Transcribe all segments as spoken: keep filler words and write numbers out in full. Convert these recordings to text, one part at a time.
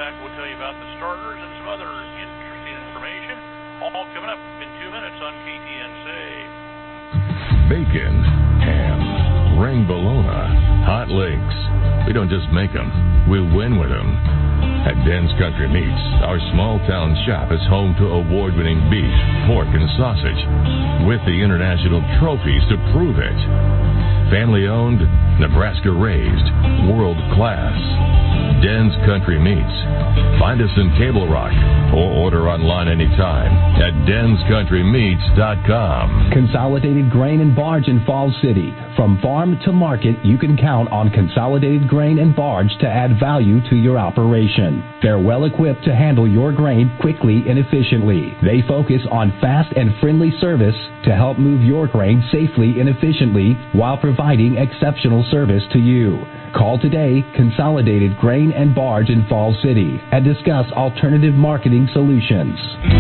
back, we'll tell you about the starters and some other interesting information. All coming up in two minutes on K T N C. Bacon, ham, ring bologna, hot links. We don't just make them, we win with them. At Den's Country Meats, our small-town shop is home to award-winning beef, pork, and sausage, with the international trophies to prove it. Family-owned, Nebraska-raised, world-class. Den's Country Meats. Find us in Table Rock or order online anytime at dens country meats dot com. Consolidated Grain and Barge in Falls City. From farm to market, you can count on Consolidated Grain and Barge to add value to your operation. They're well equipped to handle your grain quickly and efficiently. They focus on fast and friendly service to help move your grain safely and efficiently while providing exceptional service to you. Call today, Consolidated Grain and Barge in Falls City, and discuss alternative marketing solutions.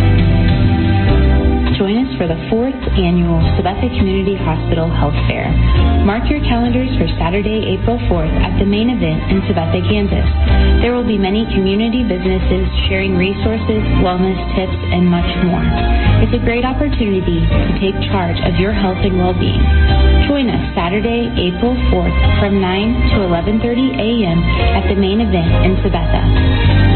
Join us for the fourth annual Sabetha Community Hospital Health Fair. Mark your calendars for Saturday, April fourth at the main event in Sabetha, Kansas. There will be many community businesses sharing resources, wellness tips, and much more. It's a great opportunity to take charge of your health and well-being. Join us Saturday, April fourth from nine to eleven thirty a.m. at the main event in Sabetha.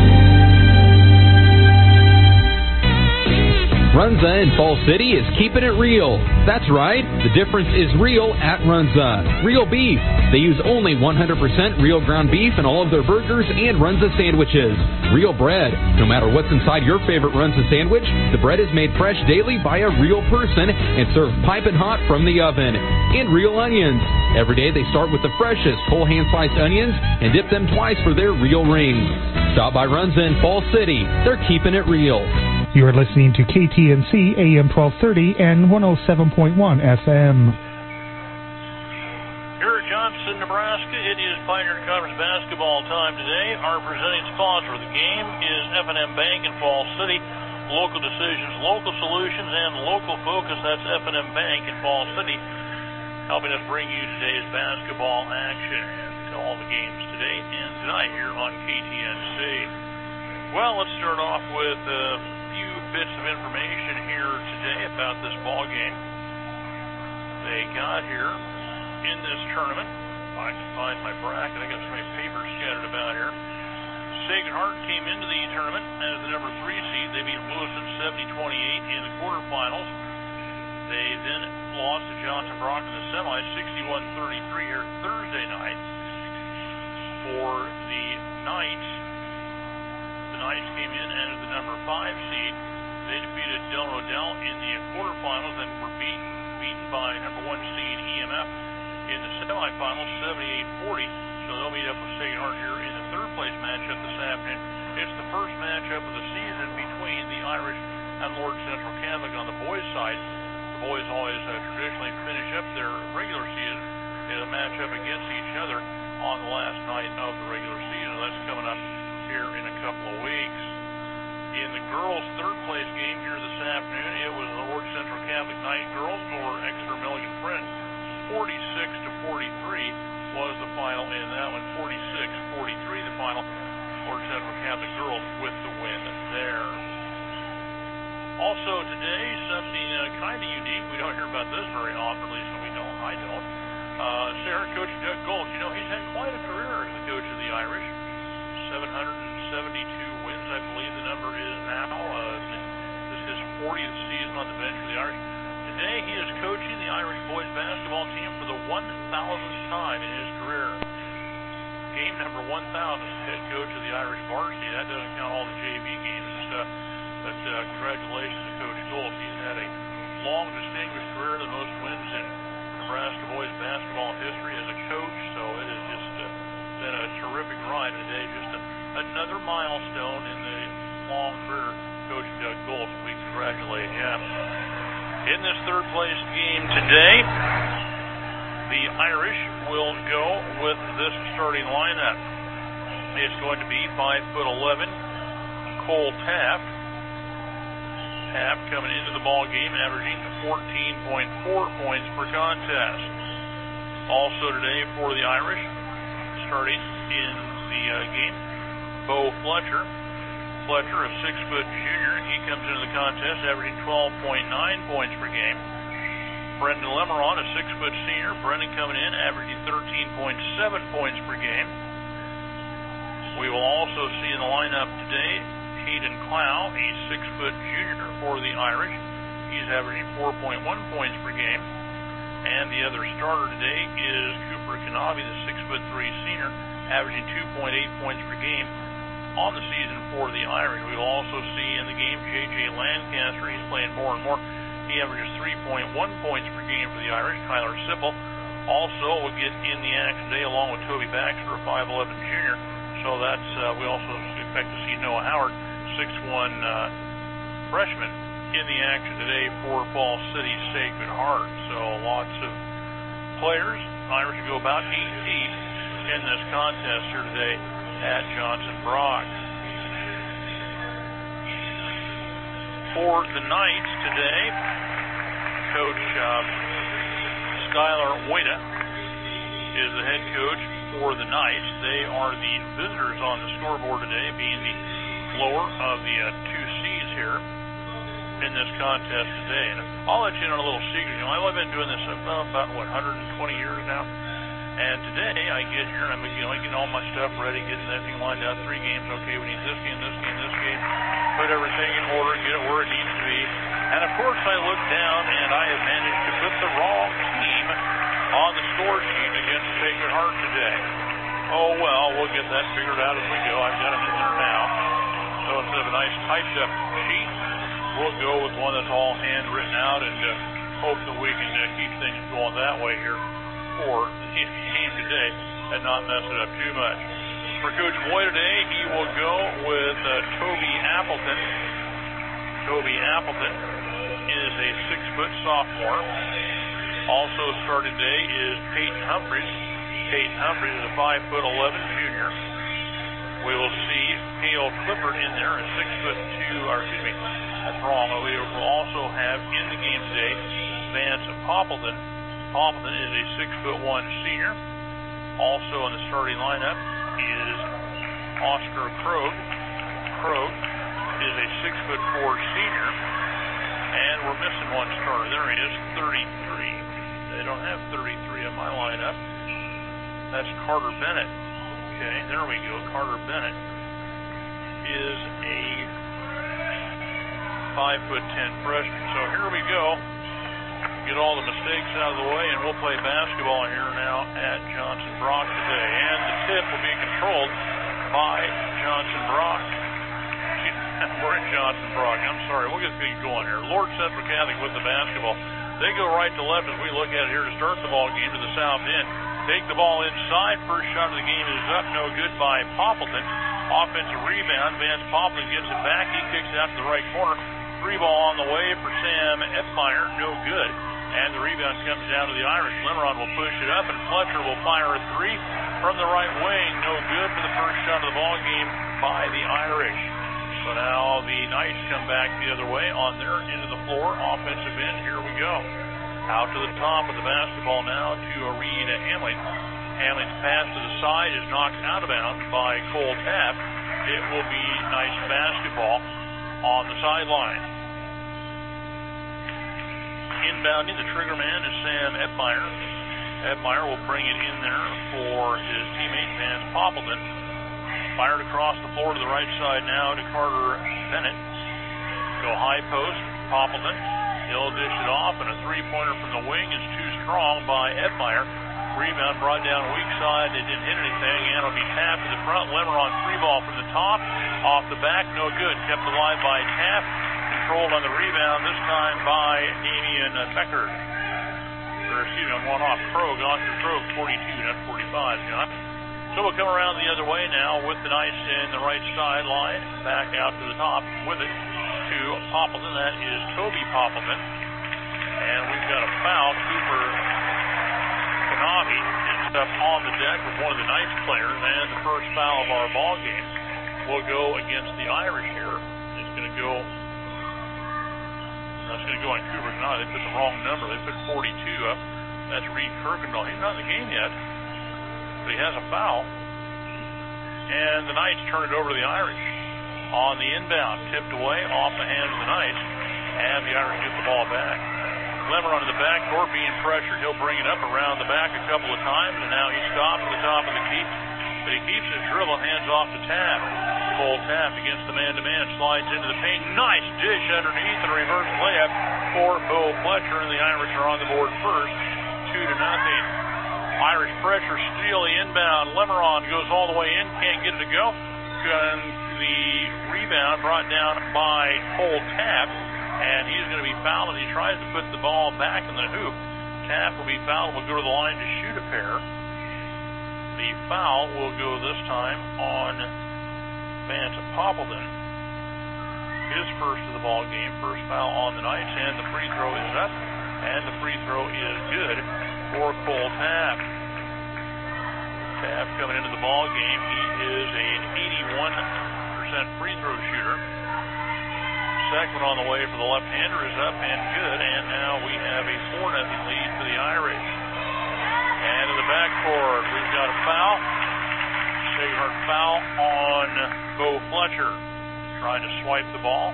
Runza in Falls City is keeping it real. That's right, the difference is real at Runza. Real beef. They use only one hundred percent real ground beef in all of their burgers and Runza sandwiches. Real bread. No matter what's inside your favorite Runza sandwich, the bread is made fresh daily by a real person and served piping hot from the oven. And real onions. Every day they start with the freshest whole hand-sliced onions and dip them twice for their real rings. Stop by Runza in Falls City. They're keeping it real. You are listening to K T N C A M twelve thirty and one oh seven point one F M. Here at Johnson, Nebraska, it is Pioneer Conference basketball time today. Our presenting sponsor of the game is F and M Bank in Falls City. Local decisions, local solutions, and local focus. That's F and M Bank in Falls City, helping us bring you today's basketball action to all the games today and tonight here on K T N C. Well, let's start off with uh, bits of information here today about this ball game. They got here in this tournament. If I can find my bracket, I got so many papers scattered about here. Sacred Heart came into the tournament as the number three seed. They beat Lewiston seventy twenty-eight in the quarterfinals. They then lost to Johnson Brock in the semis, sixty-one thirty-three here Thursday night. For the Knights, the Knights came in as the number five seed. They defeated Del Rodell in the quarterfinals and were beaten, beaten by number one seed E M F in the semifinals, seventy-eight forty. So they'll meet up with Sacred Heart here in the third place matchup this afternoon. It's the first matchup of the season between the Irish and Lord Central Catholic on the boys' side. The boys always uh, traditionally finish up their regular season in a matchup against each other on the last night of the regular season. That's coming up here in a couple of weeks. In the girls' third-place game here this afternoon, it was the Lord Central Catholic Knight girls over Exeter Milligan Friends. forty-six to forty-three was the final in that one. forty-six forty-three the final. Lord Central Catholic girls with the win there. Also today, something uh, kind of unique. We don't hear about this very often, at least we don't. I don't. Uh, Sarah, Coach Doug Gold, you know, he's had quite a career as the coach of the Irish. seven hundred seventy-two wins, I believe the number is now. Uh, this is his fortieth season on the bench for the Irish. Today he is coaching the Irish boys basketball team for the one thousandth time in his career. Game number one thousand, head coach of the Irish varsity. That doesn't count all the J V games and stuff. But uh, congratulations to Coach Gold. He's had a long, distinguished career, the most wins in Nebraska boys basketball history as a coach. So it has just uh, been a terrific ride today. Just a another milestone in the long career of Coach Doug Gold. We congratulate him. In this third place game today, the Irish will go with this starting lineup. It's going to be five foot eleven Cole Taft. Taft coming into the ball game averaging fourteen point four points per contest. Also today for the Irish, starting in the uh, game, Bo Fletcher. Fletcher, a six-foot junior, he comes into the contest averaging twelve point nine points per game. Brendan Lemeron, a six-foot senior. Brendan coming in averaging thirteen point seven points per game. We will also see in the lineup today Hayden Clow, a six-foot junior for the Irish. He's averaging four point one points per game. And the other starter today is Cooper Kanavi, the six-foot three senior, averaging two point eight points per game on the season for the Irish. We will also see in the game J J Lancaster. He's playing more and more. He averages three point one points per game for the Irish. Tyler Sipple also will get in the action today along with Toby Baxter, a five eleven junior. So that's, uh, we also expect to see Noah Howard, six one uh, freshman, in the action today for Falls City Sacred Heart. So lots of players. Irish will go about eight deep in this contest here today at Johnson Brock. For the Knights today, Coach uh, Skylar Wada is the head coach for the Knights. They are the visitors on the scoreboard today, being the lower of the uh, two seeds here in this contest today. And I'll let you in on a little secret. You know, I've been doing this uh, about, what, one hundred twenty years now? And today I get here and I'm you know, getting all my stuff ready, getting everything lined out. Three games, okay, we need this game, this game, this game. Put everything in order and get it where it needs to be. And of course I look down and I have managed to put the wrong team on the score sheet against Sacred Heart today. Oh well, we'll get that figured out as we go. I've got them in there now. So instead of a nice typed up sheet, we'll go with one that's all handwritten out and uh, hope that we can uh, keep things going that way here for the game today and not mess it up too much. For Coach Boyd today, he will go with uh, Toby Appleton. Toby Appleton is a six-foot sophomore. Also starting today is Peyton Humphreys. Peyton Humphreys is a five foot eleven junior. We will see Hale Clifford in there, a six foot two, or excuse me, that's wrong. We will also have in the game today Vance Poppleton. Poppleton is a six foot one senior. Also in the starting lineup is Oscar Krog. Krog is a six foot four senior. And we're missing one starter. There he is, thirty-three. They don't have thirty-three in my lineup. That's Carter Bennett. Okay, there we go. Carter Bennett is a five foot ten freshman. So here we go. Get all the mistakes out of the way, and we'll play basketball here now at Johnson Brock today. And the tip will be controlled by Johnson Brock. We're in Johnson Brock. I'm sorry. We'll get things going here. Lord Central Catholic with the basketball. They go right to left as we look at it here to start the ball game to the south end. Take the ball inside. First shot of the game is up. No good by Poppleton. Offensive rebound. Vance Poppleton gets it back. He kicks it out to the right corner. Three ball on the way for Sam Epmeyer. No good. And the rebound comes down to the Irish. Lemeron will push it up, and Fletcher will fire a three from the right wing. No good for the first shot of the ball game by the Irish. So now the Knights come back the other way on their end of the floor. Offensive end. Here we go. Out to the top of the basketball now to Reed Hamlin. Hamlin's pass to the side is knocked out of bounds by Cole Tapp. It will be nice basketball on the sideline. Inbounding, the trigger man is Sam Epmeyer. Epmeyer will bring it in there for his teammate Vance Poppleton. Fired across the floor to the right side now to Carter Bennett. Go high post, Poppleton. He'll dish it off, and a three-pointer from the wing is too strong by Epmeyer. Rebound brought down weak side. It didn't hit anything, and it'll be tapped to the front. Lemeron three ball from the top. Off the back, no good. Kept alive by Tapp. Controlled on the rebound, this time by Damian Becker. Or, excuse me, I'm one off. Krog, Oscar Krog, forty-two, not forty-five, John. So we'll come around the other way now with the Knights in the right sideline. Back out to the top with it to Poppleton. That is Toby Poppleton. And we've got a foul. Cooper Kanavi ends up on the deck with one of the Knights players. And the first foul of our ball game will go against the Irish here. It's going to go... That's going to go on Cooper Kanavi. They put the wrong number. They put forty-two up. That's Reed Kirkendall. He's not in the game yet, but he has a foul. And the Knights turn it over to the Irish. On the inbound, tipped away off the hands of the Knights, and the Irish get the ball back. Lemeron in the backcourt being pressured. He'll bring it up around the back a couple of times, and now he stops at the top of the key. But he keeps his dribble, hands off to Taft. Cole Taft against the man-to-man, slides into the paint. Nice dish underneath and a reverse layup for Bo Fletcher, and the Irish are on the board first, two to nothing. Irish pressure, steal the inbound. Lemeron goes all the way in, can't get it to go. And the rebound brought down by Cole Taft, and he's going to be fouled as he tries to put the ball back in the hoop. Taft will be fouled, will go to the line to shoot a pair. The foul will go this time on Vance Poppleton. His first of the ball game, first foul on the Knights, and the free throw is up, and the free throw is good for Cole Taft. Taft coming into the ball game, he is an eighty-one percent free throw shooter. Second on the way for the left-hander is up and good, and now we have a four nothing lead for the Irish. And in the backcourt, we've got a foul. Sacred Heart foul on Bo Fletcher, trying to swipe the ball.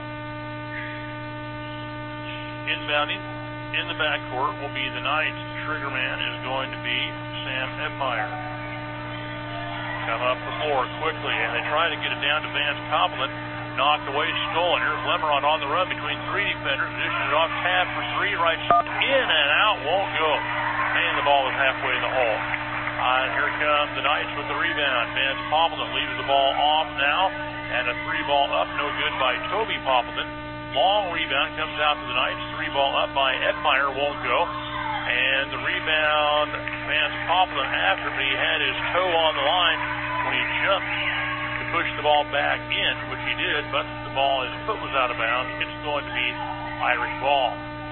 Inbounding in the backcourt will be the Knights. Trigger man is going to be Sam Edmeyer. Come up the floor quickly, and they try to get it down to Vance Poppleton. Knocked away, stolen. Here's Lemeron on the run between three defenders. Dishes it off, Taft for three, right shot, in and out, won't go. And the ball is halfway in the hole. Uh, here come the Knights with the rebound. Vance Poppleton leaves the ball off now, and a three ball up, no good by Toby Poppleton. Long rebound comes out to the Knights. Three ball up by Edmeyer, won't go. And the rebound, Vance Poppleton after, but he had his toe on the line when he jumped to push the ball back in, which he did, but the ball, his foot was out of bounds. It's going to be Irish ball.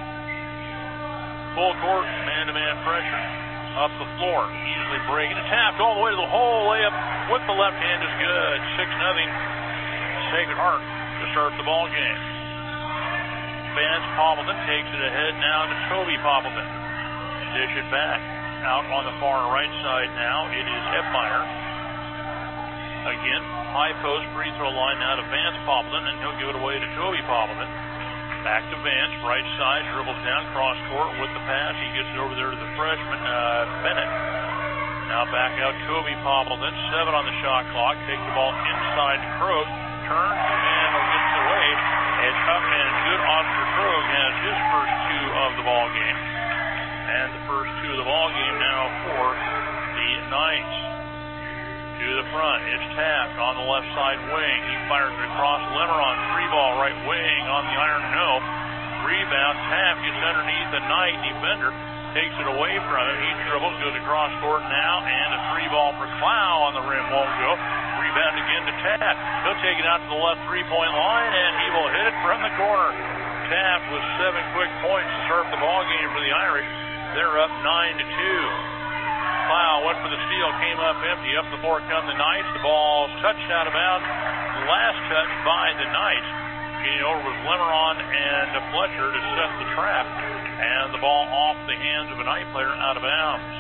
Full court, man-to-man pressure. Up the floor, easily breaking it. Tapped all the way to the hole. Layup with the left hand is good. six nothing. Sacred Heart to start the ball game. Vance Poppleton takes it ahead now to Toby Poppleton. Dish it back. Out on the far right side now, it is Edmeyer. Again, high post free throw line now to Vance Poppleton, and he'll give it away to Toby Poppleton. Back to Vance, right side, dribbles down, cross court with the pass. He gets it over there to the freshman, uh, Bennett. Now back out Toby Poppleton, seven on the shot clock. Takes the ball inside to Krog, turns and gets it away. And up and good. Oscar Krog has his first two of the ball game. And the first two of the ball game now for the Knights. To the front, it's Taft on the left side wing. He fires it across Lemeron. Three ball right wing on the iron, no. Rebound, Taft gets underneath the Knight defender. Takes it away from him. He dribbles, goes across court now, and a three ball for Clow on the rim won't go. Rebound again to Taft. He'll take it out to the left three-point line, and he will hit it from the corner. Taft with seven quick points to start the ball game for the Irish. They're up nine to two. Clow went for the steal, came up empty. Up the floor come the Knights. The ball's touched out of bounds. Last touch by the Knights. Getting over with Lemeron and Fletcher to set the trap. And the ball off the hands of a Knight player out of bounds.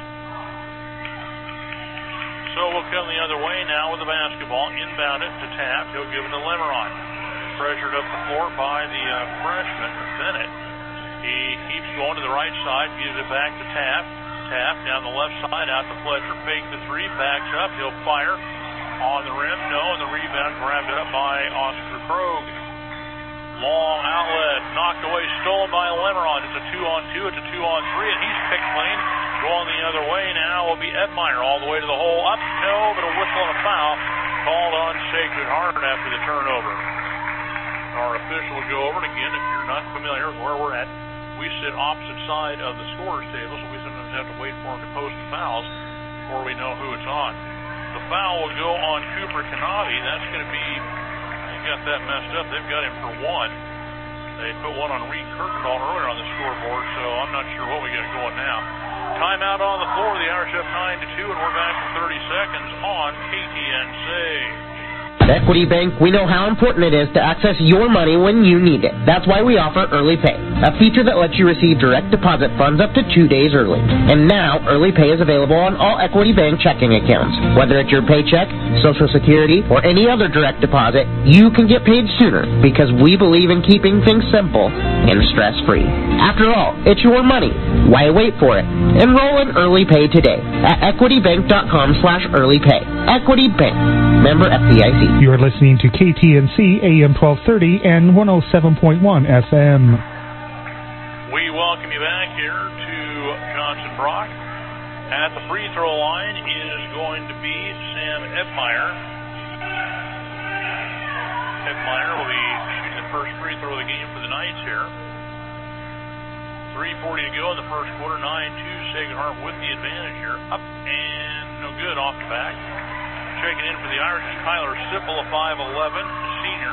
So we'll come the other way now with the basketball. Inbound it to Taft. He'll give it to Lemeron. Pressured up the floor by the uh, freshman, Bennett. He keeps going to the right side, gives it back to Taft. Taft down the left side, out to Fletcher, fake the three, backs up, he'll fire on the rim, no, and the rebound grabbed up by Oscar Krog. Long outlet, knocked away, stolen by Lemeron. It's a two on two, it's a two on three, and he's picked clean. Going the other way now will be Edmeyer, all the way to the hole, up, no, but a whistle and a foul called on Sacred Heart after the turnover. Our official will go over it again. If you're not familiar with where we're at, we sit opposite side of the scorer's table, so we sometimes have to wait for them to post the fouls before we know who it's on. The foul will go on Cooper Canavi. That's going to be, he got that messed up. They've got him for one. They put one on Reed Kirkendall earlier on the scoreboard, so I'm not sure what we got going now. Timeout on the floor. The Irish up nine to two, and we're back in thirty seconds on K T N C. At Equity Bank, we know how important it is to access your money when you need it. That's why we offer Early Pay, a feature that lets you receive direct deposit funds up to two days early. And now, Early Pay is available on all Equity Bank checking accounts. Whether it's your paycheck, Social Security, or any other direct deposit, you can get paid sooner because we believe in keeping things simple and stress-free. After all, it's your money. Why wait for it? Enroll in Early Pay today at equitybank.com slash early pay. Equity Bank. Member F D I C. You're listening to K T N C A M twelve thirty and one oh seven point one F M. We welcome you back here to Johnson Brock. At the free throw line is going to be Sam Edmeyer. Edmeyer will be shooting the first free throw of the game for the Knights here. three forty to go in the first quarter. nine two, Sacred Heart with the advantage here. Up and no good off the back. Checking in for the Irish is Kyler Sipple, a five eleven senior.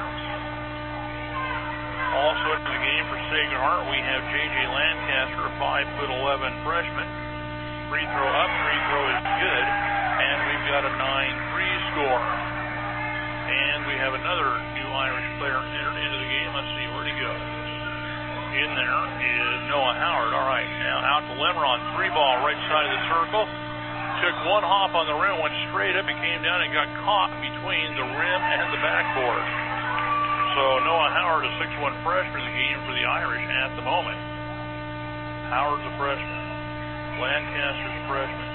Also into the game for Sacred Heart, we have J J Lancaster, a five eleven freshman. Free throw up, free throw is good, and we've got a nine three score. And we have another new Irish player entered into the game. Let's see, where'd he go? In there is Noah Howard. All right, now out to Lemron, three ball, right side of the circle. Took one hop on the rim, went straight up, and came down and got caught between the rim and the backboard. So Noah Howard, a six one freshman in the game for the Irish at the moment. Howard's a freshman. Lancaster's a freshman.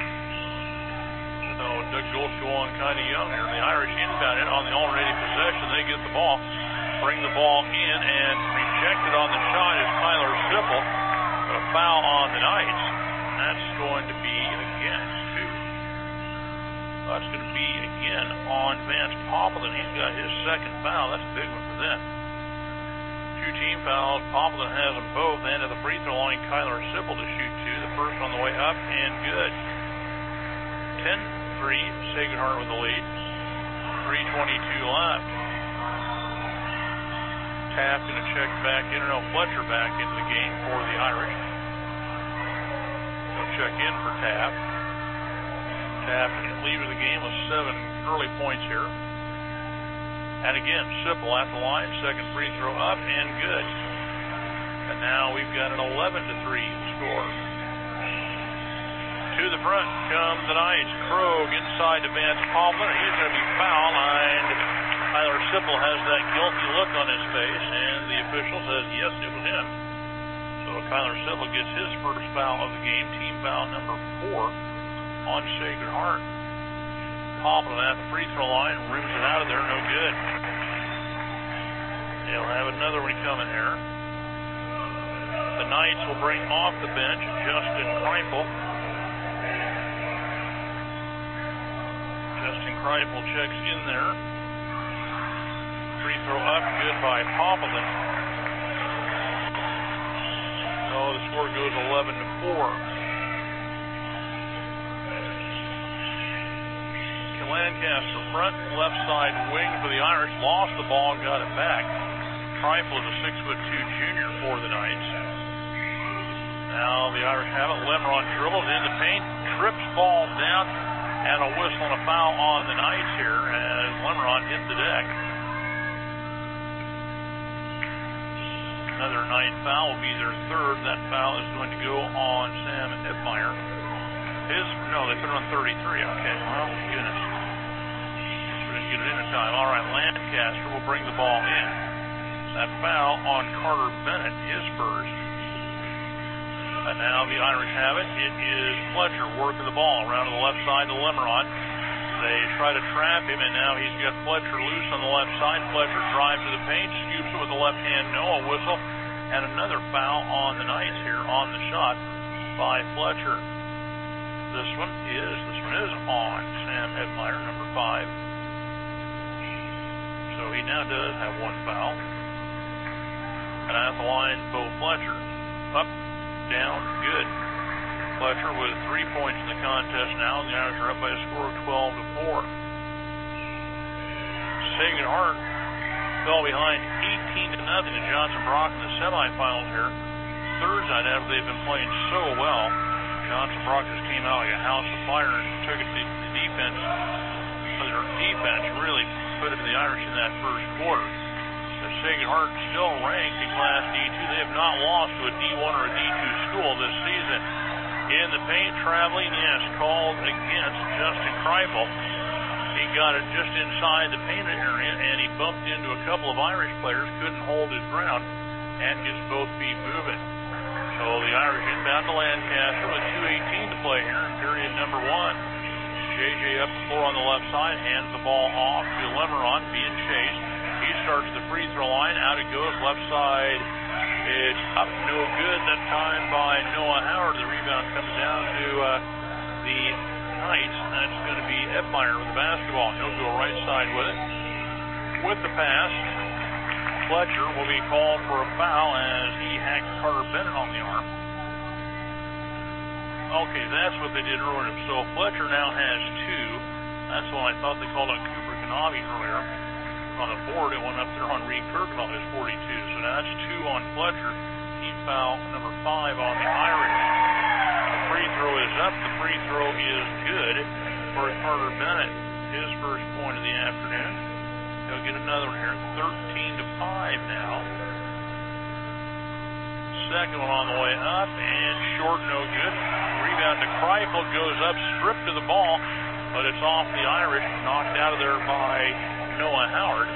So Doug Gulch go on kind of young here. The Irish inbound it on the alternating possession. They get the ball, bring the ball in, and rejected on the shot is Kyler Sipple. A foul on the Knights. That's going to be against two. That's going to be again on Vance Poppleton. He's got his second foul. That's a big one for them. Two team fouls. Poppleton has them both. And at the free throw line, Kyler Sipple to shoot two. The first on the way up and good. ten three, Sacred Heart with the lead. three twenty-two left. Taft going to check back in. Or no, Fletcher back into the game for the Irish. Check in for Taft. Taft leaves the game with seven early points here. And again, Sipple at the line, second free throw up and good. And now we've got an eleven to three score. To the front come the Knights. Krogh inside to Vance Poppleton. He's going to be fouled, and Tyler Sipple has that guilty look on his face, and the official says yes, it was him. So Kyler Sipple gets his first foul of the game, team foul number four on Sacred Heart. Poppleton at the free throw line, rims it out of there, no good. They'll have another one coming here. The Knights will bring off the bench Justin Kreipel. Justin Kreipel checks in there. Free throw up, good by Poppleton. Oh, the score goes eleven to four. Lancaster front, left side wing for the Irish. Lost the ball and got it back. Kreipel is a six foot two junior for the Knights. Now the Irish have it. Lemron dribbles in the paint, trips ball down, and a whistle and a foul on the Knights here as Lemron hit the deck. Another Knight foul will be their third. That foul is going to go on Sam Edmeyer. His, no, they put it on thirty-three. Okay, well, goodness. We didn't get it in in time. All right, Lancaster will bring the ball in. That foul on Carter Bennett, his first. And now the Irish have it. It is Fletcher working the ball around to the left side to Lemron. They try to trap him, and now he's got Fletcher loose on the left side. Fletcher drives to the paint, scoops it with the left hand, no, a whistle, and another foul on the Knights here on the shot by Fletcher. This one is, this one is on Sam Edmeyer, number five. So he now does have one foul. And at the line, Bo Fletcher. Up, down, good. Fletcher with three points in the contest now, and the Irish are up by a score of twelve to four. Sacred Heart fell behind eighteen to nothing to Johnson Brock in the semifinals here Thursday night after they've been playing so well. Johnson Brock just came out like a house of fire and took it to the defense. Their defense really put into the Irish in that first quarter. The Sacred Heart still ranked in Class D two. They have not lost to a D one or a D two school this season. In the paint, traveling, yes, called against Justin Kreipel. He got it just inside the paint area, and he bumped into a couple of Irish players, couldn't hold his ground, and gets both feet moving. So the Irish inbound to Lancaster with two eighteen to play here in period number one. J J up the floor on the left side, hands the ball off to Lemeron, being chased. He starts the free throw line, out it goes, left side. It's up, no good, that time by Noah Howard. The rebound comes down to uh, the Knights. That's going to be Edmeyer with the basketball. He'll go right side with it. With the pass, Fletcher will be called for a foul as he hacked Carter Bennett on the arm. Okay, that's what they did earlier. So Fletcher now has two. That's what I thought they called on Cooper Kanavi earlier. On the board, it went up there on Reed Kirkendall, his forty-two. So now that's two on Fletcher. Team foul number five on the Irish. The free throw is up. The free throw is good for Carter Bennett. His first point of the afternoon. He'll get another one here. thirteen to five now. Second one on the way up, and short, no good. Rebound to Kreipel, goes up, stripped to the ball, but it's off the Irish, knocked out of there by Noah Howard.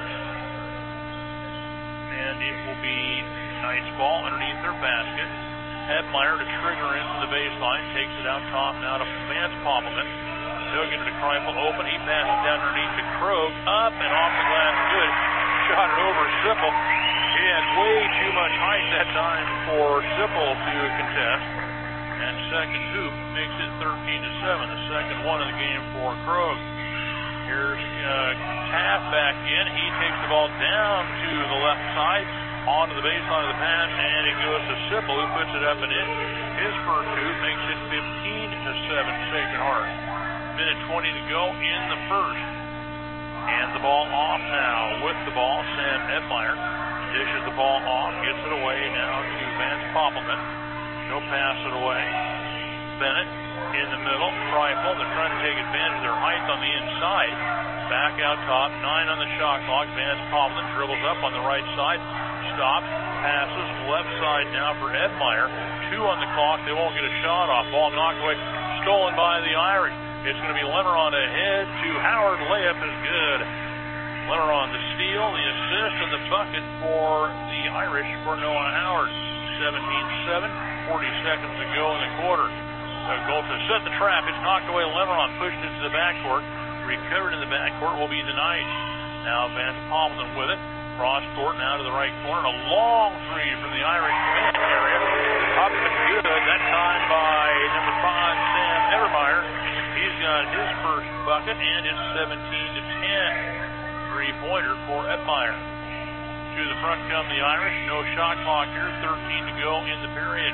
And it will be Knights ball underneath their basket. Edmeyer to trigger into the baseline, takes it out top now to Vance Poppleton. He'll get it to Kreipel open. He passes down underneath to Krogh, up and off the glass, good. Shot it over Sipple. He had way too much height that time for Sipple to contest. And second hoop makes it thirteen to seven, the second one of the game for Krogh. Here's uh, Taft back in. He takes the ball down to the left side, onto the baseline of the pass, and it goes to Sipple, who puts it up and in. His first hoop makes it fifteen to seven, Sacred Heart. Minute twenty to go in the first. And the ball off now. With the ball, Sam Edmeyer dishes the ball off, gets it away now to Vance Poppleton. He'll pass it away. Bennett in the middle. Kreipel, they're trying to take advantage of their height on the inside. Back out top, nine on the shot clock. Vance Poppleton dribbles up on the right side. Stops, passes, left side now for Edmeyer. Two on the clock, they won't get a shot off. Ball knocked away, stolen by the Irish. It's going to be Lemeron ahead to Howard. Layup is good. Lemeron the steal, the assist, and the bucket for the Irish for Noah Howard. seventeen seven, forty seconds to go in the quarter. So goal to set the trap. It's knocked away. Lemeron pushed it to the backcourt. Recovered in the backcourt will be the Knights. Now Vance Poppleton with it. Cross court now to the right corner. A long three from the Irish paint area. Up and good. That time by number five, Sam Edmeyer. He's got his first bucket, and it's seventeen to ten. Three-pointer for Edmeyer. To the front come the Irish. No shot clock here. thirteen to go in the period.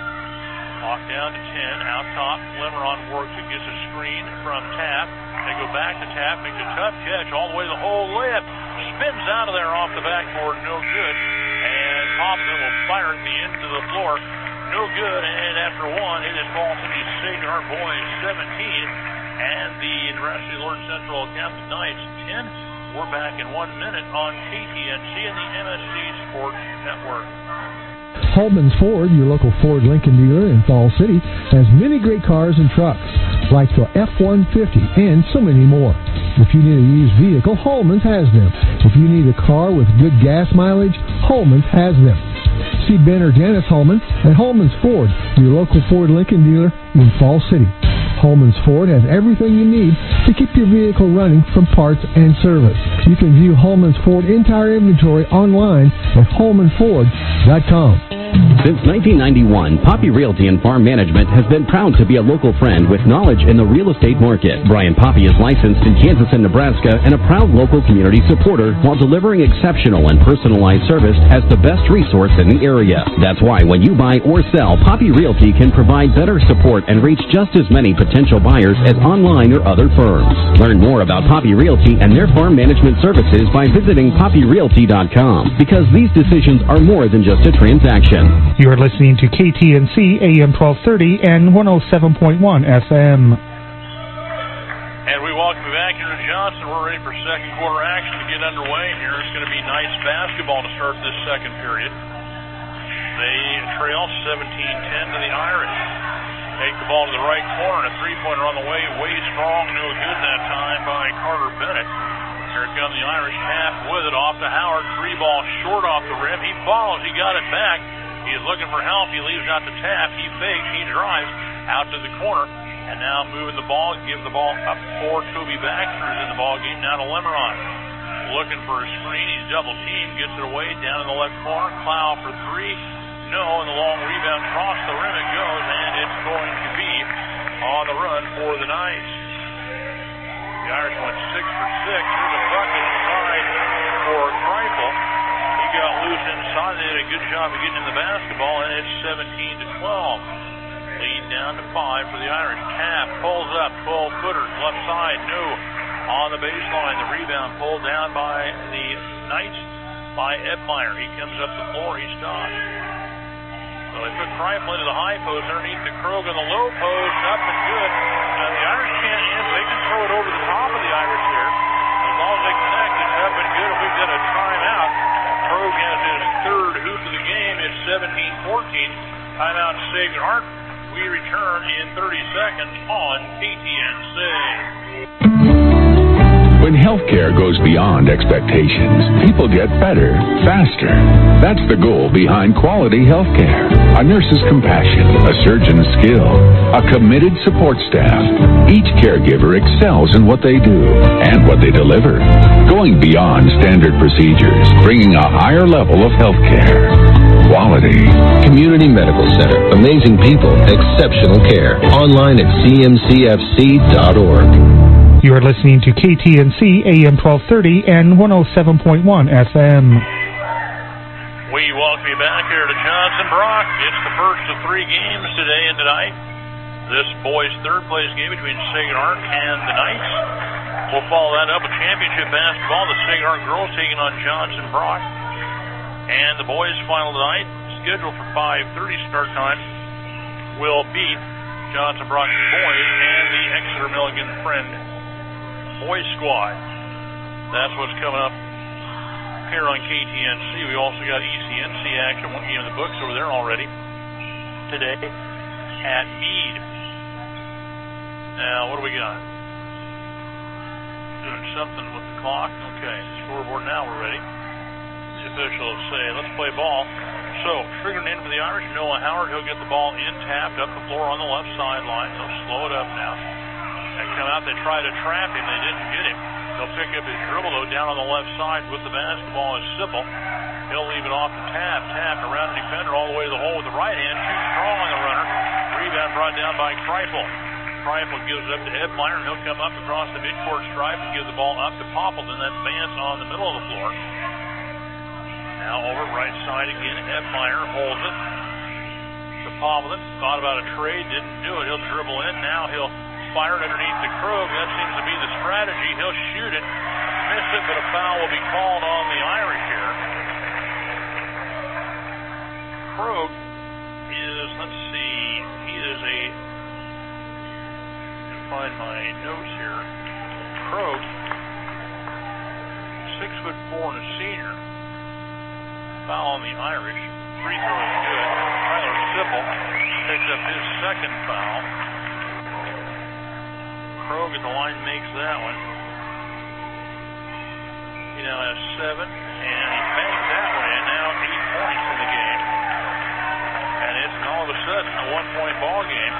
Clock down to ten. Out top, Lemeron works it. Gets a screen from Taft. They go back to Taft. Makes a tough catch all the way to the hole. Layup. Spins out of there off the backboard. No good. And Poppleton will fire it the end to the floor. No good. And after one, it is falls to the Sacred Heart boys seventeen. And the University of Lord Central Catholic Knights ten. We're back in one minute on K T N C and the M S C Sports Network. Holman's Ford, your local Ford Lincoln dealer in Falls City, has many great cars and trucks, like the F one fifty and so many more. If you need a used vehicle, Holman's has them. If you need a car with good gas mileage, Holman's has them. See Ben or Janice Holman at Holman's Ford, your local Ford Lincoln dealer in Falls City. Holman's Ford has everything you need to keep your vehicle running from parts and service. You can view Holman's Ford entire inventory online at holman ford dot com. Since nineteen ninety-one, Poppy Realty and Farm Management has been proud to be a local friend with knowledge in the real estate market. Brian Poppy is licensed in Kansas and Nebraska and a proud local community supporter while delivering exceptional and personalized service as the best resource in the area. That's why when you buy or sell, Poppy Realty can provide better support and reach just as many potential buyers as online or other firms. Learn more about Poppy Realty and their farm management services by visiting poppy realty dot com, because these decisions are more than just a transaction. You are listening to K T N C A M twelve thirty and one oh seven point one F M. And we welcome you back here to Johnson. We're ready for second quarter action to get underway here. It's going to be Knights basketball to start this second period. They trail seventeen ten to the Irish. Take the ball to the right corner, and a three-pointer on the way. Way strong, no good that time by Carter Bennett. Here come the Irish. Half with it off to Howard. Three ball short off the rim. He follows. He got it back. He's looking for help. He leaves out to Taft. He fakes. He drives out to the corner. And now moving the ball, give the ball up for Toby Baxter, who's in the ball game. Now to Lemeron. Looking for a screen. He's double teamed. Gets it away down in the left corner. Clow for three. No, and the long rebound across the rim it goes, and it's going to be on the run for the Knights. The Irish went six for six. Here's a bucket inside for Kreifel. He got loose inside. They did a good job of getting in the basketball, and it's seventeen to twelve. Lead down to five for the Irish. Taft pulls up, twelve footers, left side, no. On the baseline, the rebound pulled down by the Knights by Edmeyer. He comes up the floor, he stops. So they put Kreifel into the high post underneath the Krog on the low post, up and good. Now the Irish can't answer. They can throw it over the top of the Irish here. As long as they connect, it's up and good. If we get a timeout, Krog has his third hoop of the game. It's seventeen fourteen. Timeout to Sagan Art. We return in thirty seconds on K T N C. When healthcare goes beyond expectations, people get better, faster. That's the goal behind quality healthcare. A nurse's compassion, a surgeon's skill, a committed support staff. Each caregiver excels in what they do and what they deliver, going beyond standard procedures, bringing a higher level of healthcare. Quality. Community Medical Center. Amazing people. Exceptional care. Online at c m c f c dot org. You are listening to K T N C A M twelve thirty and one oh seven point one F M. We welcome you back here to Johnson Brock. It's the first of three games today and tonight. This boys' third place game between Sagan Art and the Knights. We'll follow that up with championship basketball. The Sagan Art girls taking on Johnson Brock. And the boys' final tonight, scheduled for five thirty start time, will be Johnson Brock boys and the Exeter Milligan Friend boys squad. That's what's coming up here on K T N C. We also got E C N C action, one game in the books over there already today at Meade. Now, what do we got? Doing something with the clock. Okay, scoreboard now, we're ready. The officials say, let's play ball. So, triggering in for the Irish, Noah Howard. He'll get the ball in, tapped up the floor on the left sideline. They'll slow it up now. They come out, they try to trap him, they didn't get him. They'll pick up his dribble, though, down on the left side with the basketball is Sipple. He'll leave it off to Taft. Taft around the defender all the way to the hole with the right hand. Too strong on the runner. Rebound brought down by Kreifel. Kreifel gives it up to Edmeyer, and he'll come up across the midcourt stripe and give the ball up to Poppleton. That's Vance on the middle of the floor. Now over right side again, Edmeyer holds it to Poppleton. Thought about a trade, didn't do it. He'll dribble in. Now he'll fire it underneath the Krog. That seems to be the strategy. He'll shoot it, miss it, but a foul will be called on the Irish here. Krog is, let's see, he is a, I can find my notes here. Krog, six foot four and a senior. Foul on the Irish. Free throw is good. Tyler Sipple picks up his second foul. Krog at the line makes that one. He now has seven, and he bangs that one in. Now eight points in the game. And it's all of a sudden a one-point ball game.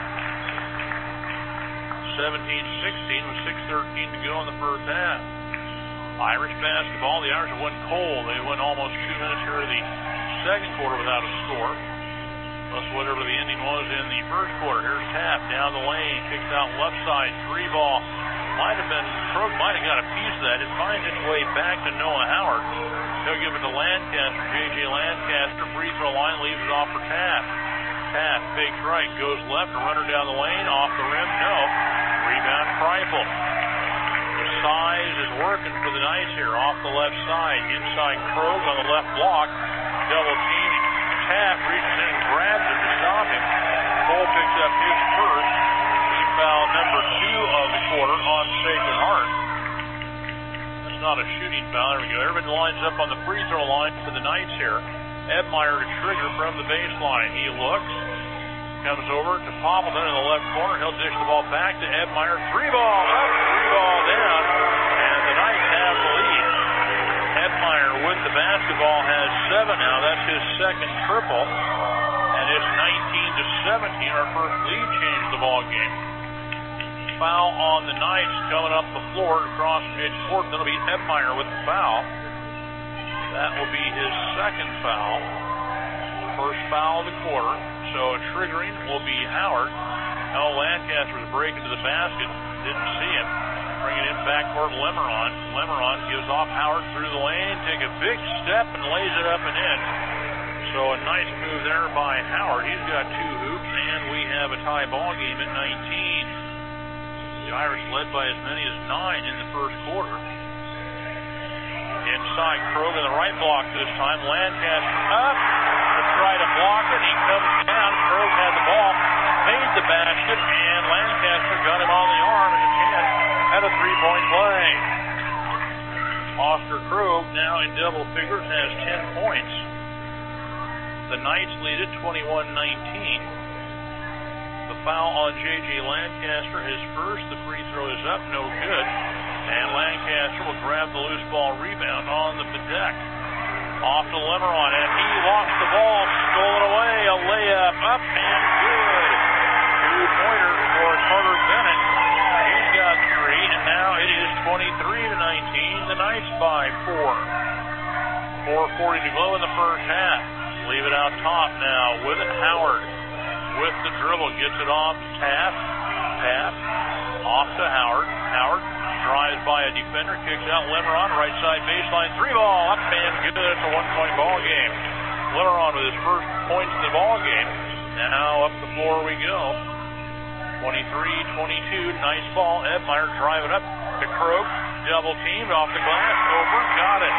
seventeen sixteen with six thirteen to go in the first half. Irish basketball. The Irish have went cold. They went almost two minutes here in the second quarter without a score. Plus whatever the ending was in the first quarter. Here's Taft down the lane. Kicks out left side. Three ball. Might have been, Krog might have got a piece of that. It finds its way back to Noah Howard. He'll give it to Lancaster. J J Lancaster. Free throw line. Leaves it off for Taft. Taft fakes right. Goes left. A runner down the lane. Off the rim. No. Rebound Kreifel. The size is working for the Knights here. Off the left side. Inside Krog on the left block. Double team. Taft reaches in and grabs it to stop him. Cole picks up his first. He foul number two of the quarter on Sacred Heart. That's not a shooting foul. There we go. Everybody lines up on the free throw line for the Knights here. Edmeyer to trigger from the baseline. He looks, comes over to Poppleton in the left corner. He'll dish the ball back to Edmeyer. Three ball up, three ball down, and the Knights have the lead. Edmeyer with the basketball has seven now. That's his second triple, and it's nineteen to seventeen. Our first lead changed the ball game. Foul on the Knights coming up the floor across midcourt. That'll be Edmeyer with the foul. That will be his second foul. First foul of the quarter. So triggering will be Howard. Now Lancaster's break into the basket. Didn't see him. Bring it in back toward Lemeron. Lemeron gives off Howard through the lane. Take a big step and lays it up and in. So a nice move there by Howard. He's got two hoops, and we have a tie ball game at nineteen. The Irish led by as many as nine in the first quarter. Inside, Krogh in the right block this time. Lancaster up to try to block it. He comes down. Krogh had the ball, made the basket, and Lancaster got him on the arm and a chance at a three-point play. Oscar Krogh, now in double figures, has ten points. The Knights lead it twenty-one nineteen. The foul on J J Lancaster, his first. The free throw is up, no good. And Lancaster will grab the loose ball rebound on the deck. Off to Lemeron, and he lost the ball, stolen away. A layup up and good. Two-pointer for Carter Bennett. He's got three, and now it is twenty-three to nineteen. The Knights by four. four forty to go in the first half. Leave it out top now with it. Howard with the dribble, gets it off to Taft. Taft off to Howard. Howard drives by a defender, kicks out Lemeron, right side baseline, three ball, up and good. It's a one-point ball game. Lemeron with his first points in the ball game. Now up the floor we go. twenty-three twenty-two, nice ball. Edmeyer driving up to Krogh, double teamed off the glass, over, got it.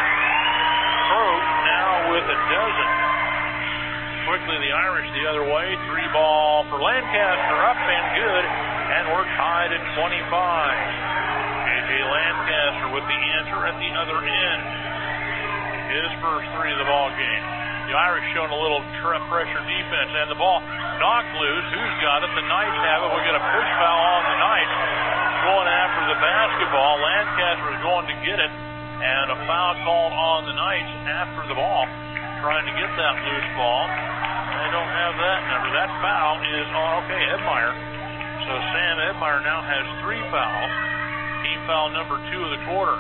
Krogh now with a dozen. Quickly the Irish the other way, three ball for Lancaster, up and good, and we're tied at twenty-five. J J Lancaster with the answer at the other end. His first three of the ball game. The Irish showing a little tra- pressure defense, and the ball knocked loose. Who's got it? The Knights have it. We get a push foul on the Knights. Going after the basketball. Lancaster is going to get it, and a foul called on the Knights after the ball, trying to get that loose ball. They don't have that number. That foul is on, okay, Edmeyer. So Sam Edmeyer now has three fouls. Team foul number two of the quarter.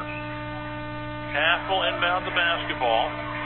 Taft will inbound the basketball.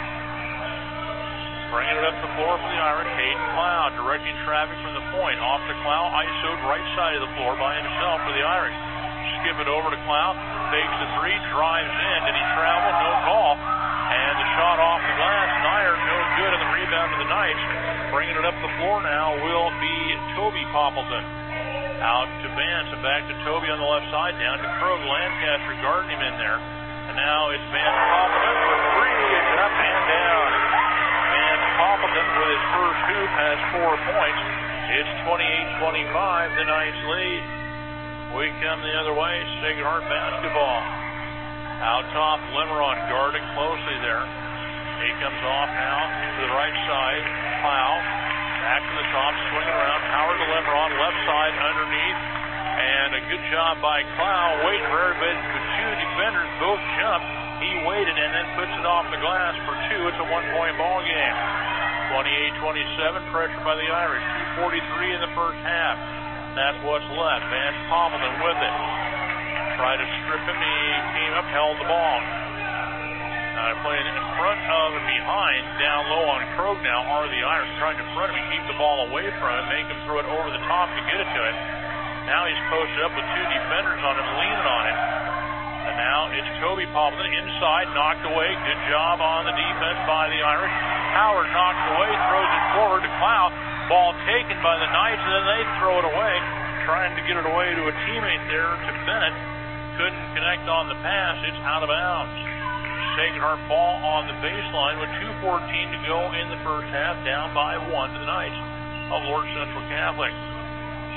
Bringing it up the floor for the Irish. Hayden Cloud directing traffic from the point. Off to Cloud. I S O'd right side of the floor by himself for the Irish. Skip it over to Cloud. Fakes the three. Drives in. Did he travel? No call. And the shot off the glass. Nyer, no good, and the rebound to the Knights. Bringing it up the floor now will be Toby Poppleton. Out to Vance and back to Toby on the left side. Down to Krogh. Lancaster guarding him in there. And now it's Vance Poppleton for three. It's up and down. Vance Poppleton with his first hoop has four points. It's twenty-eight twenty-five. The Knights lead. We come the other way. Sacred Heart basketball. Out top, Lemeron guarding closely there. He comes off now to the right side. Cloud back to the top, swinging around. Howard to Lemeron, left side underneath. And a good job by Cloud, waiting for everybody. The two defenders both jump. He waited and then puts it off the glass for two. It's a one-point ball game. twenty-eight twenty-seven, pressure by the Irish. two forty-three in the first half. That's what's left. Vance Poppleton with it. Tried to strip him. He came up, held the ball. Uh, playing in front of and behind, down low on Krogh now are the Irish. Trying to front him and keep the ball away from him, make him throw it over the top to get it to him. Now he's posted up with two defenders on him, leaning on him. And now it's Toby Poppleton inside, knocked away. Good job on the defense by the Irish. Howard knocked away, throws it forward to Cloud. Ball taken by the Knights, and then they throw it away. Trying to get it away to a teammate there to Bennett. Couldn't connect on the pass. It's out of bounds. Sacred Heart ball on the baseline with two fourteen to go in the first half, down by one to the Knights of Lord Central Catholic.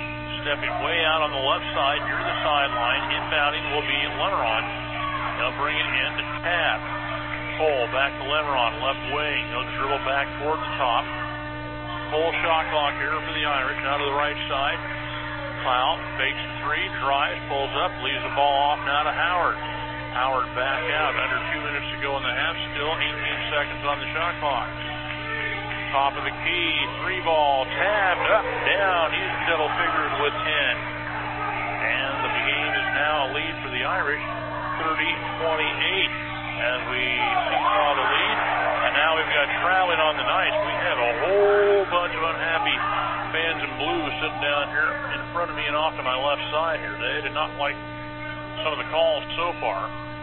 stepping way out on the left side near the sideline. Inbounding will be Leneron. They'll bring it in to Tabb. Cole back to Leneron, left wing. He'll dribble back toward the top. Full shot clock here for the Irish. Now to the right side. Cloud fakes the three, drives, pulls up, leaves the ball off now to Howard. Howard back out. Under two minutes to go in the half. Still eighteen seconds on the shot clock. Top of the key, three ball, tabbed up, down. He's double figures with ten. And the game is now a lead for the Irish, thirty twenty-eight. As we seesaw the lead, and now we've got traveling on the night. We have a whole bunch of unhappy fans in blue sitting down here in front of me and off to my left side here. They did not like some of the calls so far.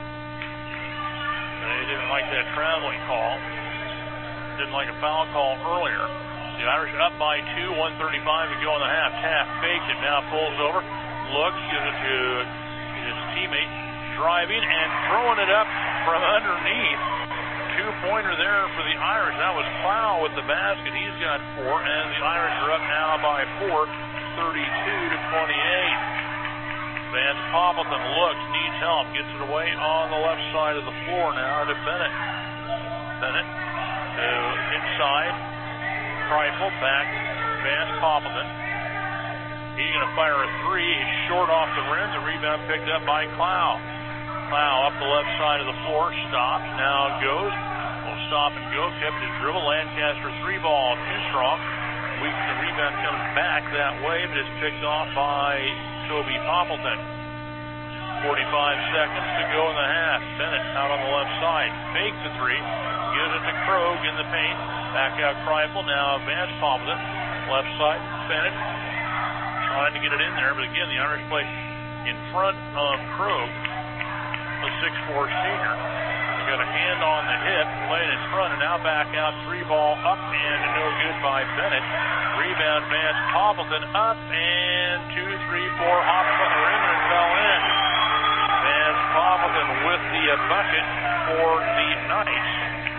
They didn't like that traveling call. Didn't like a foul call earlier. The Irish up by two, one thirty-five to go in the half. Taft fakes it, now pulls over, looks, gives it to his teammate, driving and throwing it up from underneath. Two-pointer there for the Irish. That was Clow with the basket. He's got four, and the Irish are up now by four, thirty-two to twenty-eight. Vance Poppleton looks, needs help, gets it away on the left side of the floor now to Bennett. Bennett to inside. Kreifel back. Vance Poppleton. He's going to fire a three. He's short off the rim. The rebound picked up by Clow. Clow up the left side of the floor. Stops. Now goes. Will stop and go. Kept his dribble. Lancaster three ball. Too strong. Weak. The rebound comes back that way, but it's picked off by Toby Poppleton. forty-five seconds to go in the half. Bennett out on the left side. Fakes the three. Gives it to Krogh in the paint. Back out Kreifel. Now Vance Poppleton. Left side. Bennett trying to get it in there, but again, the Irish play in front of Krogh, a six four senior. They got a hand on the hip, playing in front, and now back out. Three ball up and no good by Bennett. Rebound Vance Poppleton up and two, three, four hops on the rim and it fell in. Vance Poppleton with the uh, bucket for the Knights.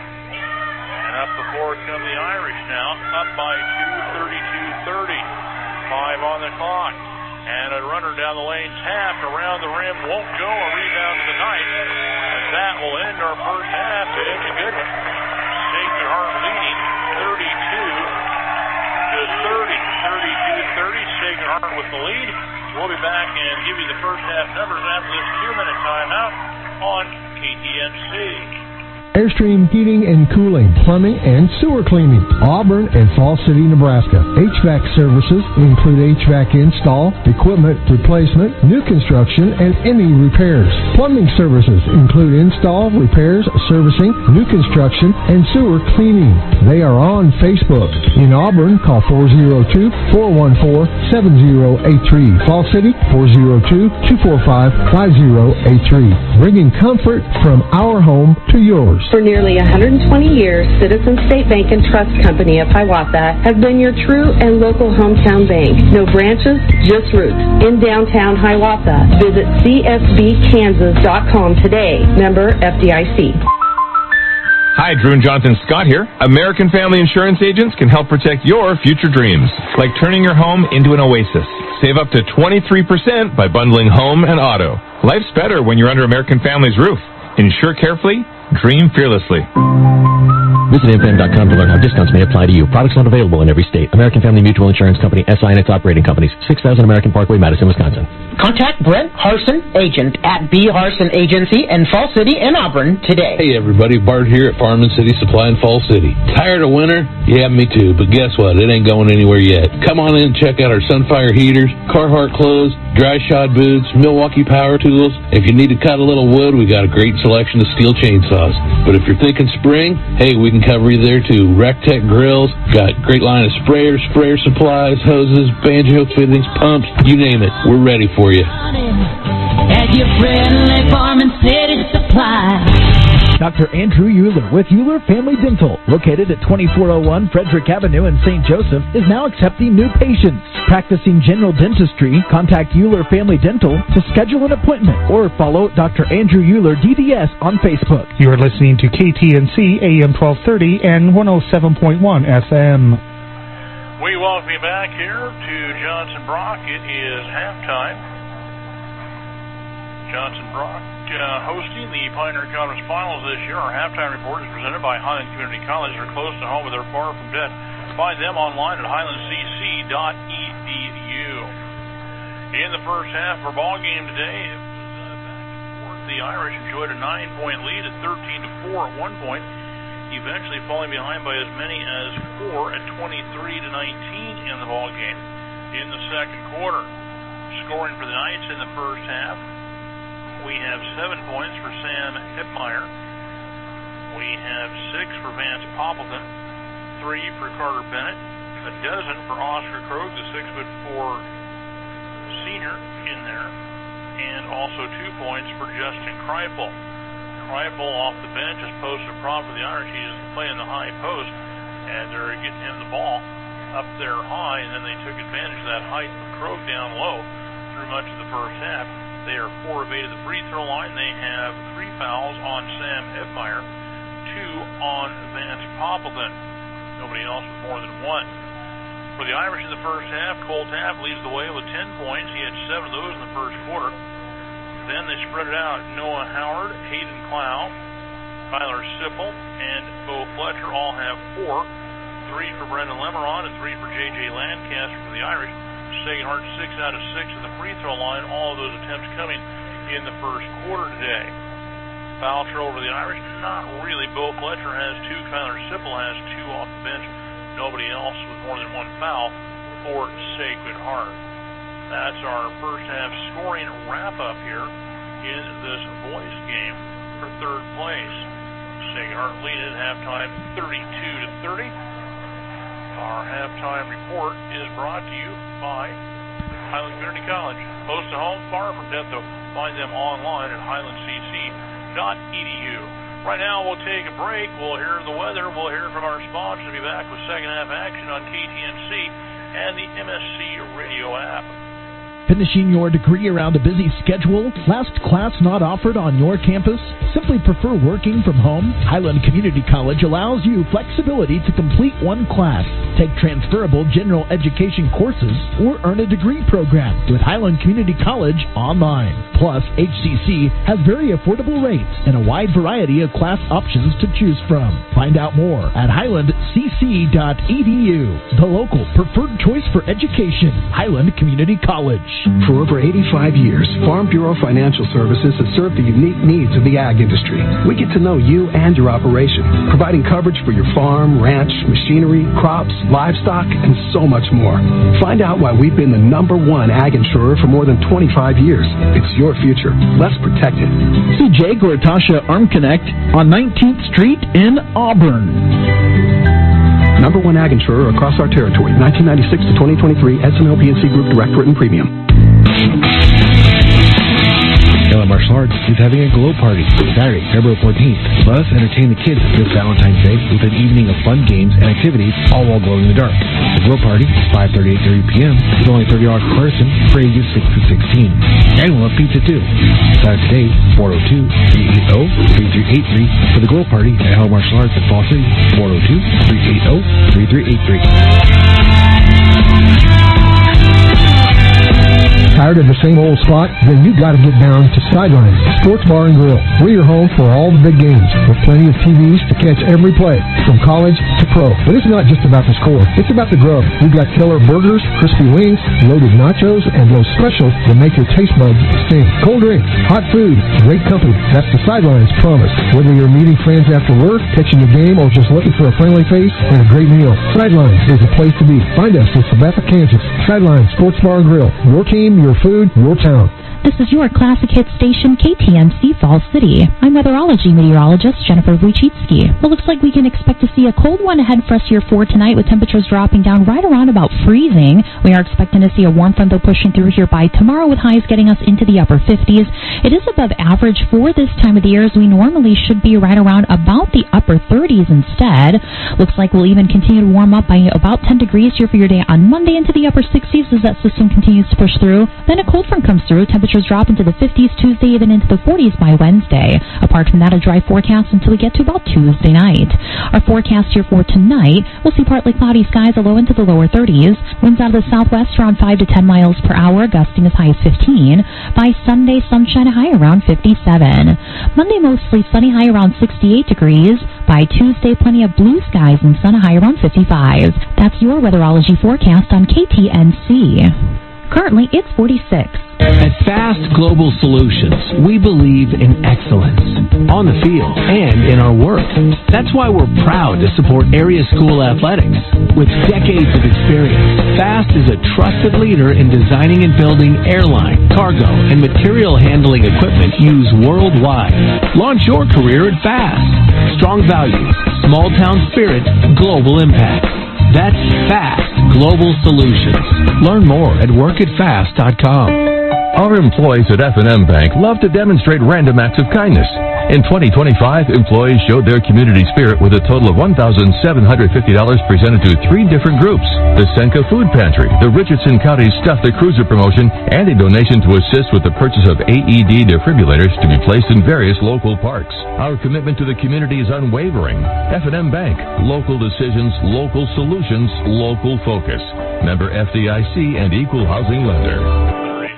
And up the floor come the Irish now, up by two, thirty-two thirty. Five on the clock. And a runner down the lane, tapped around the rim, won't go. A rebound to the Knights. And that will end our first half. It's a good one. Sacred Heart leading thirty-two to thirty. thirty-two thirty. Sacred Heart with the lead. We'll be back and give you the first half numbers after this two-minute timeout on K T N C. Airstream Heating and Cooling, Plumbing, and Sewer Cleaning, Auburn and Falls City, Nebraska. H V A C services include H V A C install, equipment replacement, new construction, and any repairs. Plumbing services include install, repairs, servicing, new construction, and sewer cleaning. They are on Facebook. In Auburn, call four oh two, four one four, seven oh eight three. Falls City, four oh two, two four five, five oh eight three. Bringing comfort from our home to yours. For nearly one hundred twenty years, Citizen State Bank and Trust Company of Hiawatha has been your true and local hometown bank. No branches, just roots. In downtown Hiawatha, visit c s b kansas dot com today. Member F D I C. Hi, Drew and Jonathan Scott here. American Family Insurance agents can help protect your future dreams, like turning your home into an oasis. Save up to twenty-three percent by bundling home and auto. Life's better when you're under American Family's roof. Insure carefully, dream fearlessly. Visit A M F M dot com to learn how discounts may apply to you. Products not available in every state. American Family Mutual Insurance Company, S I and its operating companies, six thousand American Parkway, Madison, Wisconsin. Contact Brent Harson, agent at B. Harson Agency in Fall City and Auburn today. Hey everybody, Bart here at Farm and City Supply in Fall City. Tired of winter? Yeah, me too, but guess what? It ain't going anywhere yet. Come on in and check out our Sunfire heaters, Carhartt clothes, dry shod boots, Milwaukee power tools. If you need to cut a little wood, we got a great selection of steel chainsaws. But if you're thinking spring, hey, we can cover you there too. Rectech grills, got great line of sprayers, sprayer supplies, hoses, banjo fittings, pumps, you name it. We're ready for you. At your friendly Farm and City Supply. Doctor Andrew Euler with Euler Family Dental, located at twenty-four oh one Frederick Avenue in Saint Joseph, is now accepting new patients. Practicing general dentistry, contact Euler Family Dental to schedule an appointment or follow Doctor Andrew Euler D D S on Facebook. You are listening to K T N C A M twelve thirty and one oh seven point one F M. We welcome you back here to Johnson Brock. It is halftime. Johnson Brock uh, hosting the Pioneer Conference Finals this year. Our halftime report is presented by Highland Community College. They're close to home, but they're far from dead. Find them online at highland c c dot e d u. In the first half of our ball game today, it was uh, back and forth. The Irish enjoyed a nine-point lead at thirteen to four at one point, eventually falling behind by as many as four at twenty-three to nineteen in the ball game. In the second quarter, scoring for the Knights in the first half, we have seven points for Sam Hepmeyer. We have six for Vance Poppleton, three for Carter Bennett, a dozen for Oscar Krog, the six foot four senior in there, and also two points for Justin Kreifel. Kreifel off the bench has posted a problem for the Irish. He's playing the high post, and they're getting him the ball up there high, and then they took advantage of that height and Krog down low through much of the first half. They are four of eight at the free throw line. They have three fouls on Sam Hepmeyer, two on Vance Poppleton. Nobody else with more than one. For the Irish in the first half, Cole Taft leads the way with ten points. He had seven of those in the first quarter. Then they spread it out. Noah Howard, Hayden Clow, Tyler Sipple, and Bo Fletcher all have four. Three for Brendan Lemeron and three for J J Lancaster for the Irish. Sagan Hart, six out of six at the free throw line. All of those attempts coming in the first quarter today. Foul trouble for the Irish? Not really. Bo Fletcher has two. Tyler Sipple has two off the bench. Nobody else with more than one foul for Sacred Heart. That's our first half scoring wrap-up here in this boys game for third place. Sacred Heart lead at halftime thirty-two to thirty. Our halftime report is brought to you by Highland Community College. Close to home, far from death, though. Find them online at highland c c dot e d u. Right now, we'll take a break. We'll hear the weather. We'll hear from our sponsors. We'll be back with second half action on K T N C and the M S C radio app. Finishing your degree around a busy schedule? Last class not offered on your campus? Simply prefer working from home? Highland Community College allows you flexibility to complete one class, take transferable general education courses, or earn a degree program with Highland Community College online. Plus, H C C has very affordable rates and a wide variety of class options to choose from. Find out more at highland c c dot e d u. The local preferred choice for education, Highland Community College. For over eighty-five years, Farm Bureau Financial Services has served the unique needs of the ag industry. We get to know you and your operation, providing coverage for your farm, ranch, machinery, crops, livestock, and so much more. Find out why we've been the number one ag insurer for more than twenty-five years. It's your future. Let's protect it. See Jake or Tasha Arm Connect on nineteenth Street in Auburn. Number one ag insurer across our territory, nineteen ninety-six to twenty twenty-three, S and L P N C Group Direct Written Premium. L M Martial Arts is having a glow party Saturday, February fourteenth. Let us entertain the kids this Valentine's Day with an evening of fun games and activities, all while glowing in the dark. The glow party is five thirty to eight thirty p.m. It's only thirty dollars per person for ages six to sixteen. And we'll have pizza too. Sign up today, four oh two, three eight oh, three three eight three for the glow party at L M Martial Arts at Fall City, four oh two, three eight oh, three three eight three. Tired of the same old spot? Then you got to get down to Sidelines Sports Bar and Grill. We're your home for all the big games, with plenty of T Vs to catch every play, from college to pro. But it's not just about the score. It's about the grub. We've got killer burgers, crispy wings, loaded nachos, and those specials that make your taste buds sting. Cold drinks, hot food, great company. That's the Sidelines promise. Whether you're meeting friends after work, catching a game, or just looking for a friendly face and a great meal, Sidelines is the place to be. Find us in Sabetha, Kansas. Sidelines Sports Bar and Grill. Your team, your food, your town. This is your classic hit station, K T M C Falls City. I'm weatherology meteorologist Jennifer Wojcicki. It looks like we can expect to see a cold one ahead for us here for tonight, with temperatures dropping down right around about freezing. We are expecting to see a warm front though pushing through here by tomorrow, with highs getting us into the upper fifties. It is above average for this time of the year, as we normally should be right around about the upper thirties instead. Looks like we'll even continue to warm up by about ten degrees here for your day on Monday, into the upper sixties as that system continues to push through. Then a cold front comes through. Temperatures temperatures drop into the fifties Tuesday, even into the forties by Wednesday. Apart from that, a dry forecast until we get to about Tuesday night. Our forecast here for tonight, we'll see partly cloudy skies, a low into the lower thirties. Winds out of the southwest around five to ten miles per hour, gusting as high as fifteen. By Sunday, sunshine high around fifty-seven. Monday, mostly sunny, high around sixty-eight degrees. By Tuesday, plenty of blue skies and sun, high around fifty-five. That's your weatherology forecast on K T N C. Currently, it's forty-six. At Fast Global Solutions, we believe in excellence on the field and in our work. That's why we're proud to support area school athletics. With decades of experience, Fast is a trusted leader in designing and building airline, cargo, and material handling equipment used worldwide. Launch your career at Fast. Strong values, small town spirit, global impact. That's Fast Global Solutions. Learn more at work at fast dot com. Our employees at F and M Bank love to demonstrate random acts of kindness. In twenty twenty-five, employees showed their community spirit with a total of one thousand seven hundred fifty dollars presented to three different groups: the Senka Food Pantry, the Richardson County Stuff the Cruiser promotion, and a donation to assist with the purchase of A E D defibrillators to be placed in various local parks. Our commitment to the community is unwavering. F and M Bank, local decisions, local solutions, local focus. Member F D I C and equal housing lender.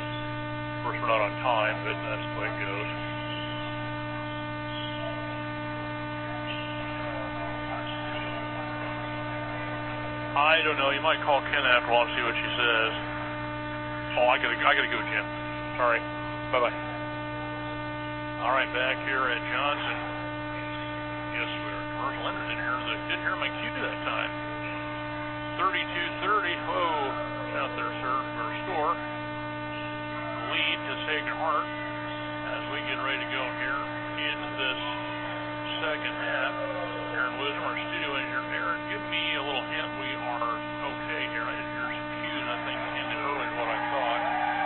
I don't know. You might call Ken after a while and see what she says. Oh, I gotta, I gotta go, Jim. Sorry. Bye bye. All right, back here at Johnson. Yes, we're commercial lenders in here. They didn't hear my cue that time. thirty-two thirty. Whoa, out there, sir, for a store. Lead to Sacred Heart as we get ready to go here in this second half. Aaron Wisdom, our studio engineer. Aaron, give me a little hint. We are okay here. I didn't hear some cues. I think ended early is what I thought.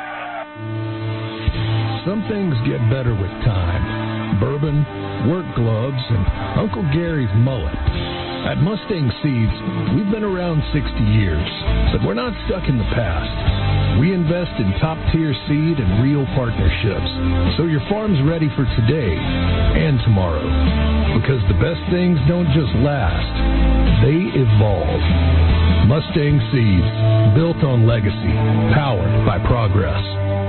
Some things get better with time. Bourbon, work gloves, and Uncle Gary's mullet. At Mustang Seeds, we've been around sixty years, but we're not stuck in the past. We invest in top-tier seed and real partnerships, so your farm's ready for today and tomorrow. Because the best things don't just last, they evolve. Mustang Seeds, built on legacy, powered by progress.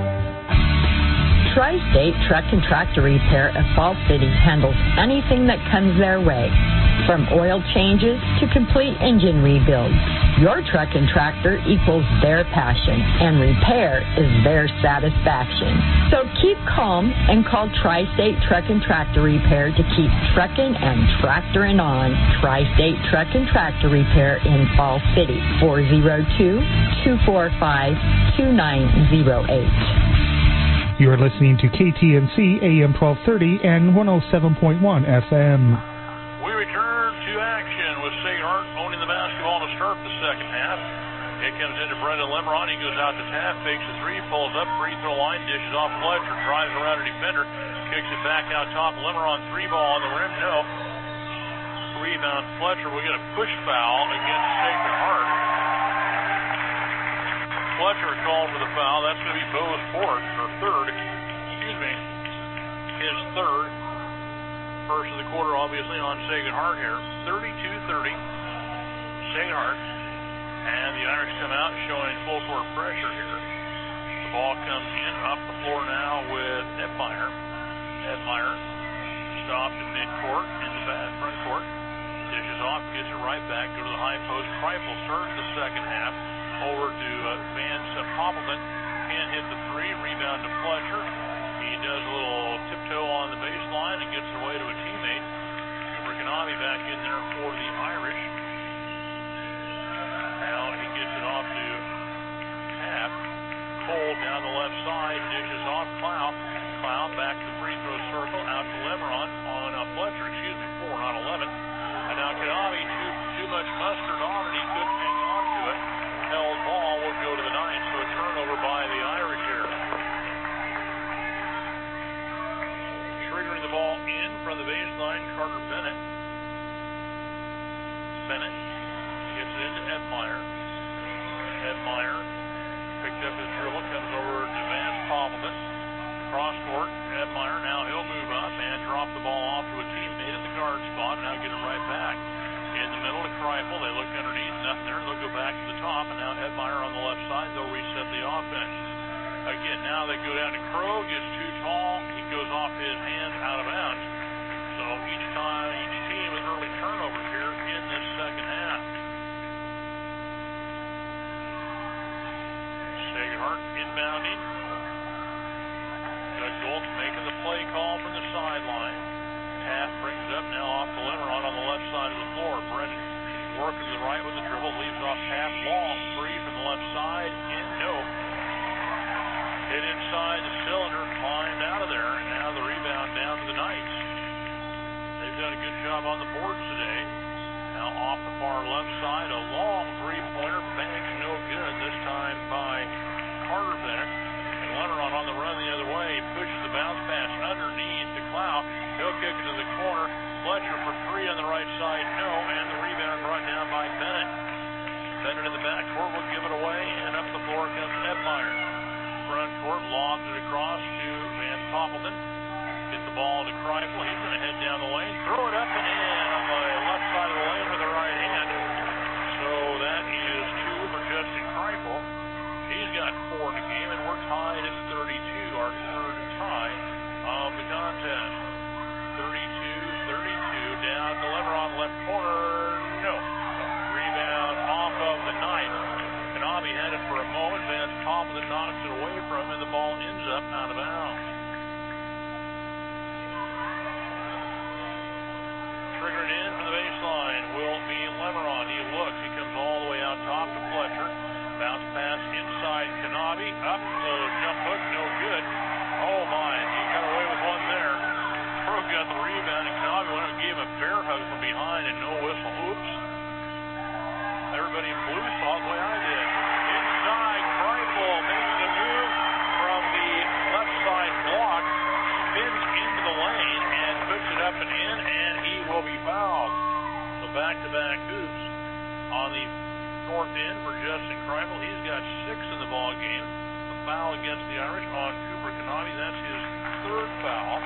Tri-State Truck and Tractor Repair of Falls City handles anything that comes their way, from oil changes to complete engine rebuilds. Your truck and tractor equals their passion, and repair is their satisfaction. So keep calm and call Tri-State Truck and Tractor Repair to keep trucking and tractoring on. Tri-State Truck and Tractor Repair in Falls City, four oh two, two four five, two nine oh eight. You are listening to K T N C A M twelve thirty and one oh seven point one F M. We return to action with Sacred Heart owning the basketball to start the second half. It comes into Brendan Lemron. He goes out to Taft, fakes the three, pulls up, free throw line, dishes off Fletcher, drives around a defender, kicks it back out top. Lemron, three ball on the rim, no. Rebound Fletcher. We get a push foul against Sacred Heart. Fletcher called for the foul. That's going to be Bo's fourth, or third, excuse me, his third. First of the quarter, obviously, on Sacred Heart here. thirty-two thirty, Sacred Heart. And the Irish come out showing full court pressure here. The ball comes in, up the floor now with Edmeyer. Edmeyer stopped in midcourt, in the back front court. Dishes off, gets it right back, go to the high post. Kreifel starts the second half. Over to uh, Vance uh, Poppleton. Can't hit the three. Rebound to Fletcher. He does a little tiptoe on the baseline and gets it away to a teammate. Cooper Kanavi back in there for the Irish. Now he gets it off to Taft. Cole down the left side. Dishes off Clow. Clow back to the free throw circle. Out to Lemron on uh, Fletcher. Excuse me, four, not eleven. And now Kanavi too, too much mustard on it. He couldn't hang on to it. Held ball will go to the nine, so a turnover by the Irish here. Triggering the ball in from the baseline, Carter Bennett. Bennett gets it into Edmeyer. Edmeyer picked up his dribble, comes over to Vance Poppleton. cross court. Edmeyer, now he'll move up and drop the ball off to a teammate at the guard spot, and now get it right back. In the middle to Kreifel. They look underneath, nothing there. They'll go back to the top, and now Edmeyer on the left side. They'll reset the offense. Again, now they go down to Crow, gets too tall. He goes off his hands, out of bounds. So each time, each team with early turnovers here in this second half. Sagerhart inbounding. Doug Goltz making the play call from the sideline. Taft brings it up now off to Lemeron on the left side of the floor. Brennan working to the right with the dribble, leaves off Taft long, free from the left side, in, no. Hit inside the cylinder, climbed out of there, and now the rebound down to the Knights. They've done a good job on the boards today. Now off the far left side, a long three-pointer, banks no good, this time by Carter Bennett. And Lemeron on the run the other way, pushes the bounce pass underneath to Clow. He'll kick it to the corner. Fletcher for three on the right side, no, and the rebound brought down by Bennett. Bennett in the backcourt will give it away, and up the floor comes Edmeyer. Front court lobs it across to Van Poppelman. Get the ball to Kreifel. He's going to head down the lane, throw it up and in on the left side of the lane with the right hand. So that is two for Justin Kreifel. He's got four in the game, and we're tied at thirty-two, our third tie of the contest. thirty-two thirty-two, down to Lemeron, left corner, no. Rebound off of the Knights. Kanabe had it for a moment, Van Poppelman knocks it away from him, and the ball ends up out of bounds. Triggering in from the baseline will be Lemeron. He looks, he comes all the way out top to Fletcher. Bounce pass inside Kanabe, up the jump hook, no good. Oh my, he got away with one there. Crow got the rebound, and Kanabe went and gave him a bear hug from behind, and no whistle. Oops. Everybody in blue saw it the way I did. Inside, Kreifel makes the move from the left side block, spins into the lane, and puts it up and in, and he will be fouled. So back-to-back hoops on the north end for Justin Kreifel. He's got six in the ball game. A foul against the Irish on Cooper Kanabe. That's his third foul.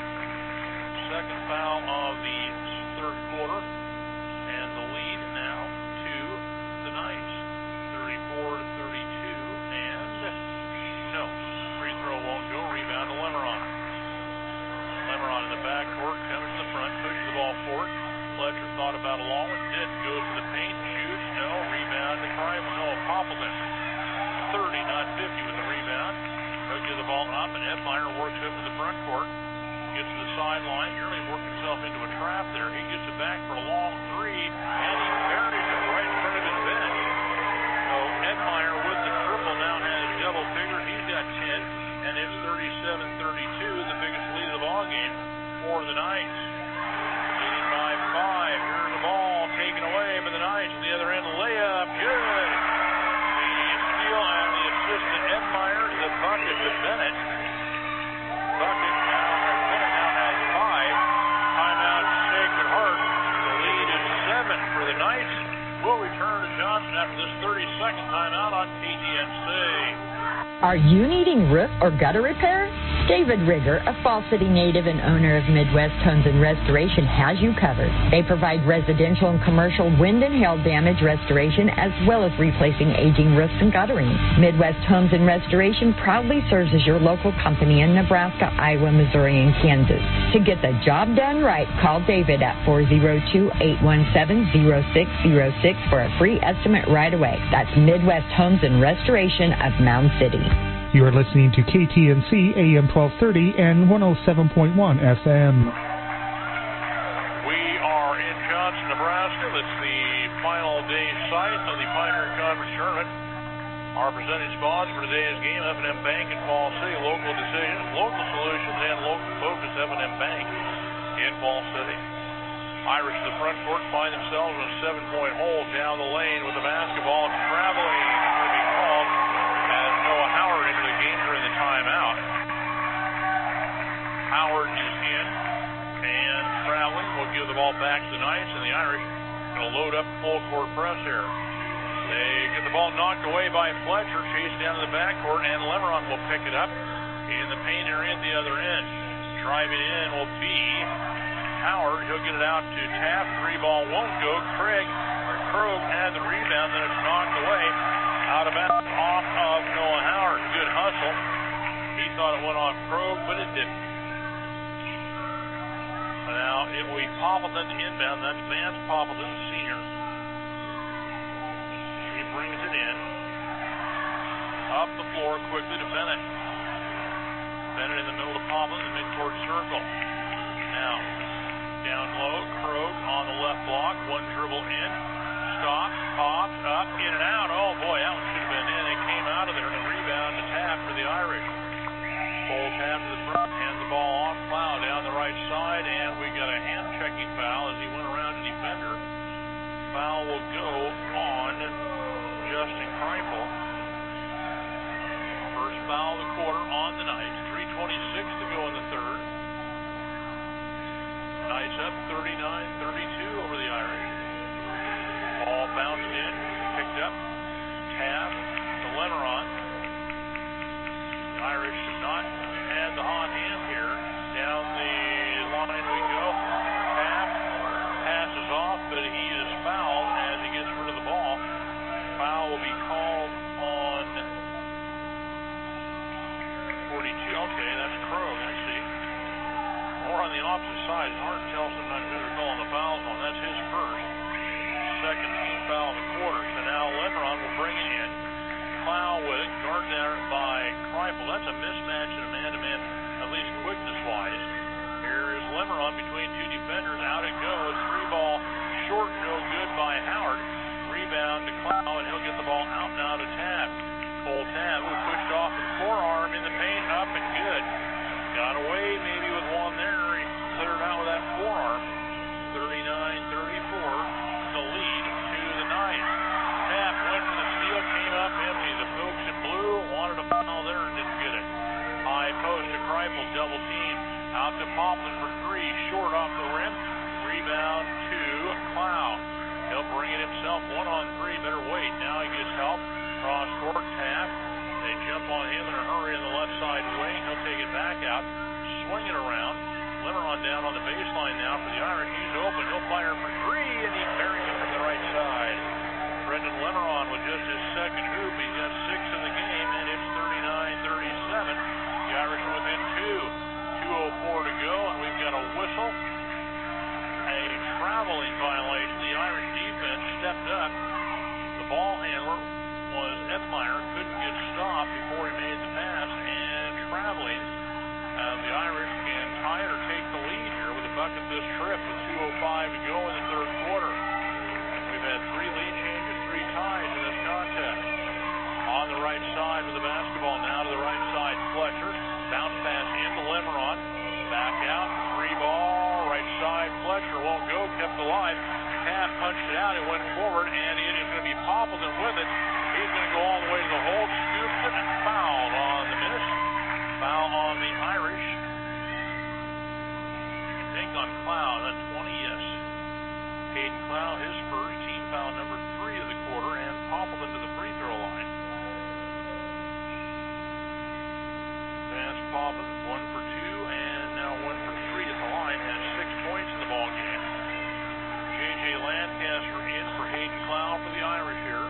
Second foul of the third quarter. And the lead now to the Knights. thirty-four to thirty-two. And no, free throw won't go. Rebound to Lemeron. Lemeron in the backcourt, comes to the front, pushes the ball forward. Fletcher thought about a long one, didn't. Goes to the paint, shoots, no. Rebound to Kreifel, no. Poppelman, thirty, not fifty with the rebound. He'll give the ball up, and Edmeyer works up to the front court. Gets to the sideline, nearly worked himself into a trap there. He gets it back for a long three, and he buries it right in front of his bench. So Edmeyer with the triple now has double figures. He's got ten, and it's thirty-seven thirty-two, the biggest lead of the ball game for the Knights. Leading by five. Here's the ball taken away by the Knights. At the other end, layup, good. The steal and the assist to Edmeyer, the bucket to Bennett. Bucket now, Bennett now has five. Timeout, Sacred Heart. The lead is seven for the Knights. We'll return to Johnson after this thirty-second timeout on K T N C. Are you needing roof or gutter repair? David Rigger, a Fall City native and owner of Midwest Homes and Restoration, has you covered. They provide residential and commercial wind and hail damage restoration as well as replacing aging roofs and guttering. Midwest Homes and Restoration proudly serves as your local company in Nebraska, Iowa, Missouri, and Kansas. To get the job done right, call David at four oh two, eight one seven, oh six oh six for a free estimate right away. That's Midwest Homes and Restoration of Mound City. You are listening to K T N C A M twelve thirty and one oh seven point one F M. We are in Johnson, Nebraska. That's the final day site of the Pioneer Conference Tournament. Our presenting sponsors for today's game, F and M Bank in Fall City, local decisions, local solutions, and local focus, F and M Bank in Fall City. Irish to the front court find themselves in a seven-point hole down the lane with the basketball. Traveling will be called as Noah Howard into the game during the timeout. Howard is in, and traveling will give the ball back to the Knights, and the Irish going to load up full court press here. They get the ball knocked away by Fletcher, chased down to the backcourt, and Lemeron will pick it up in in the paint area at the other end. Driving in will be Howard. He'll get it out to Taft. Three ball won't go. Craig or Krog had the rebound, then it's knocked away. Out of bounds off of Noah Howard. Good hustle. He thought it went off Krog, but it didn't. Now it will be Poppleton inbound. That's Vance Poppleton, senior. He brings it in. Up the floor quickly to Bennett. Bennett in the middle of Poppleton, the midcourt circle. Now, down low, Krog on the left block. One dribble in. Stops, pops, up, in and out. Oh boy, that one should have been in. It came out of there and a rebound to Taft for the Irish. Full Taft to the front, hands the ball off. Cloud down the right side, and we got a hand checking foul as he went around a defender. Foul will go on Justin Kreipel. First foul of the quarter on the Knights. three twenty-six to go in the third. Knights up thirty-nine thirty-two over the Irish. Ball bounced in, picked up. Taft to Leneron. The Irish did not have the hot hand here. Down the line we go. Taft passes off, but he is fouled as he gets rid of the ball. Foul will be called on forty-two. Okay, that's Krog, I see. Or on the opposite side. It's hard to tell sometimes who they're calling the fouls on. That's his first. Second foul of the quarter. So now Leneron will bring it in. Clow with it. Guarded there by Kreipel. That's a mismatch in a man-to-man, at least quickness-wise. Here is Leneron between two defenders. Out it goes. Three ball short. No good by Howard. Rebound to Clow, and he'll get the ball out now to Taft. Full Taft. Ooh, pushed off with forearm in the paint. Up and good. Got away maybe with one there. He cleared out with that forearm. thirty-nine thirty-four. The lead to the Knights. Taft went for the steal, came up empty. The folks in blue wanted a foul there and didn't get it. High post to Kreipel, double team. Out to Poppleton for three. Short off the rim. Rebound to Clow. He'll bring it himself. One on three. Better wait. Now he gets help. Cross court. Taft. They jump on him in a hurry in the left side wing. He'll take it back out. Swing it around. Leneron down on the baseline now for the Irish. He's open. He'll fire for three, and he buries it from the right side. Brendan Leneron with just his second hoop. He's got six in the game, and it's thirty-nine thirty-seven. The Irish are within two. two oh four to go, and we've got a whistle. A traveling violation. The Irish defense stepped up. The ball handler was Ethmeyer. Couldn't get stopped before he made the pass, and traveling. Uh, the Irish can tie it or take the lead here with a bucket this trip with two oh five to go in the third quarter. We've had three lead changes, three ties in this contest. On the right side with the basketball now to the right side, Fletcher. Bounce pass into Leneron. Back out, three ball, right side, Fletcher won't go, kept alive. Taft punched it out, it went forward, and it is going to be Poppleton with it. He's going to go all the way to the hole, scoops it, and fouled on the miss. Foul on the Irish. I think on Clow, that's twenty, yes. Hayden Clow, his first, team foul number three of the quarter, and Poppleton to the free throw line. Vance Poppleton, one for two, and now one for three at the line, has six points in the ball game. J J Lancaster in for Hayden Clow for the Irish here.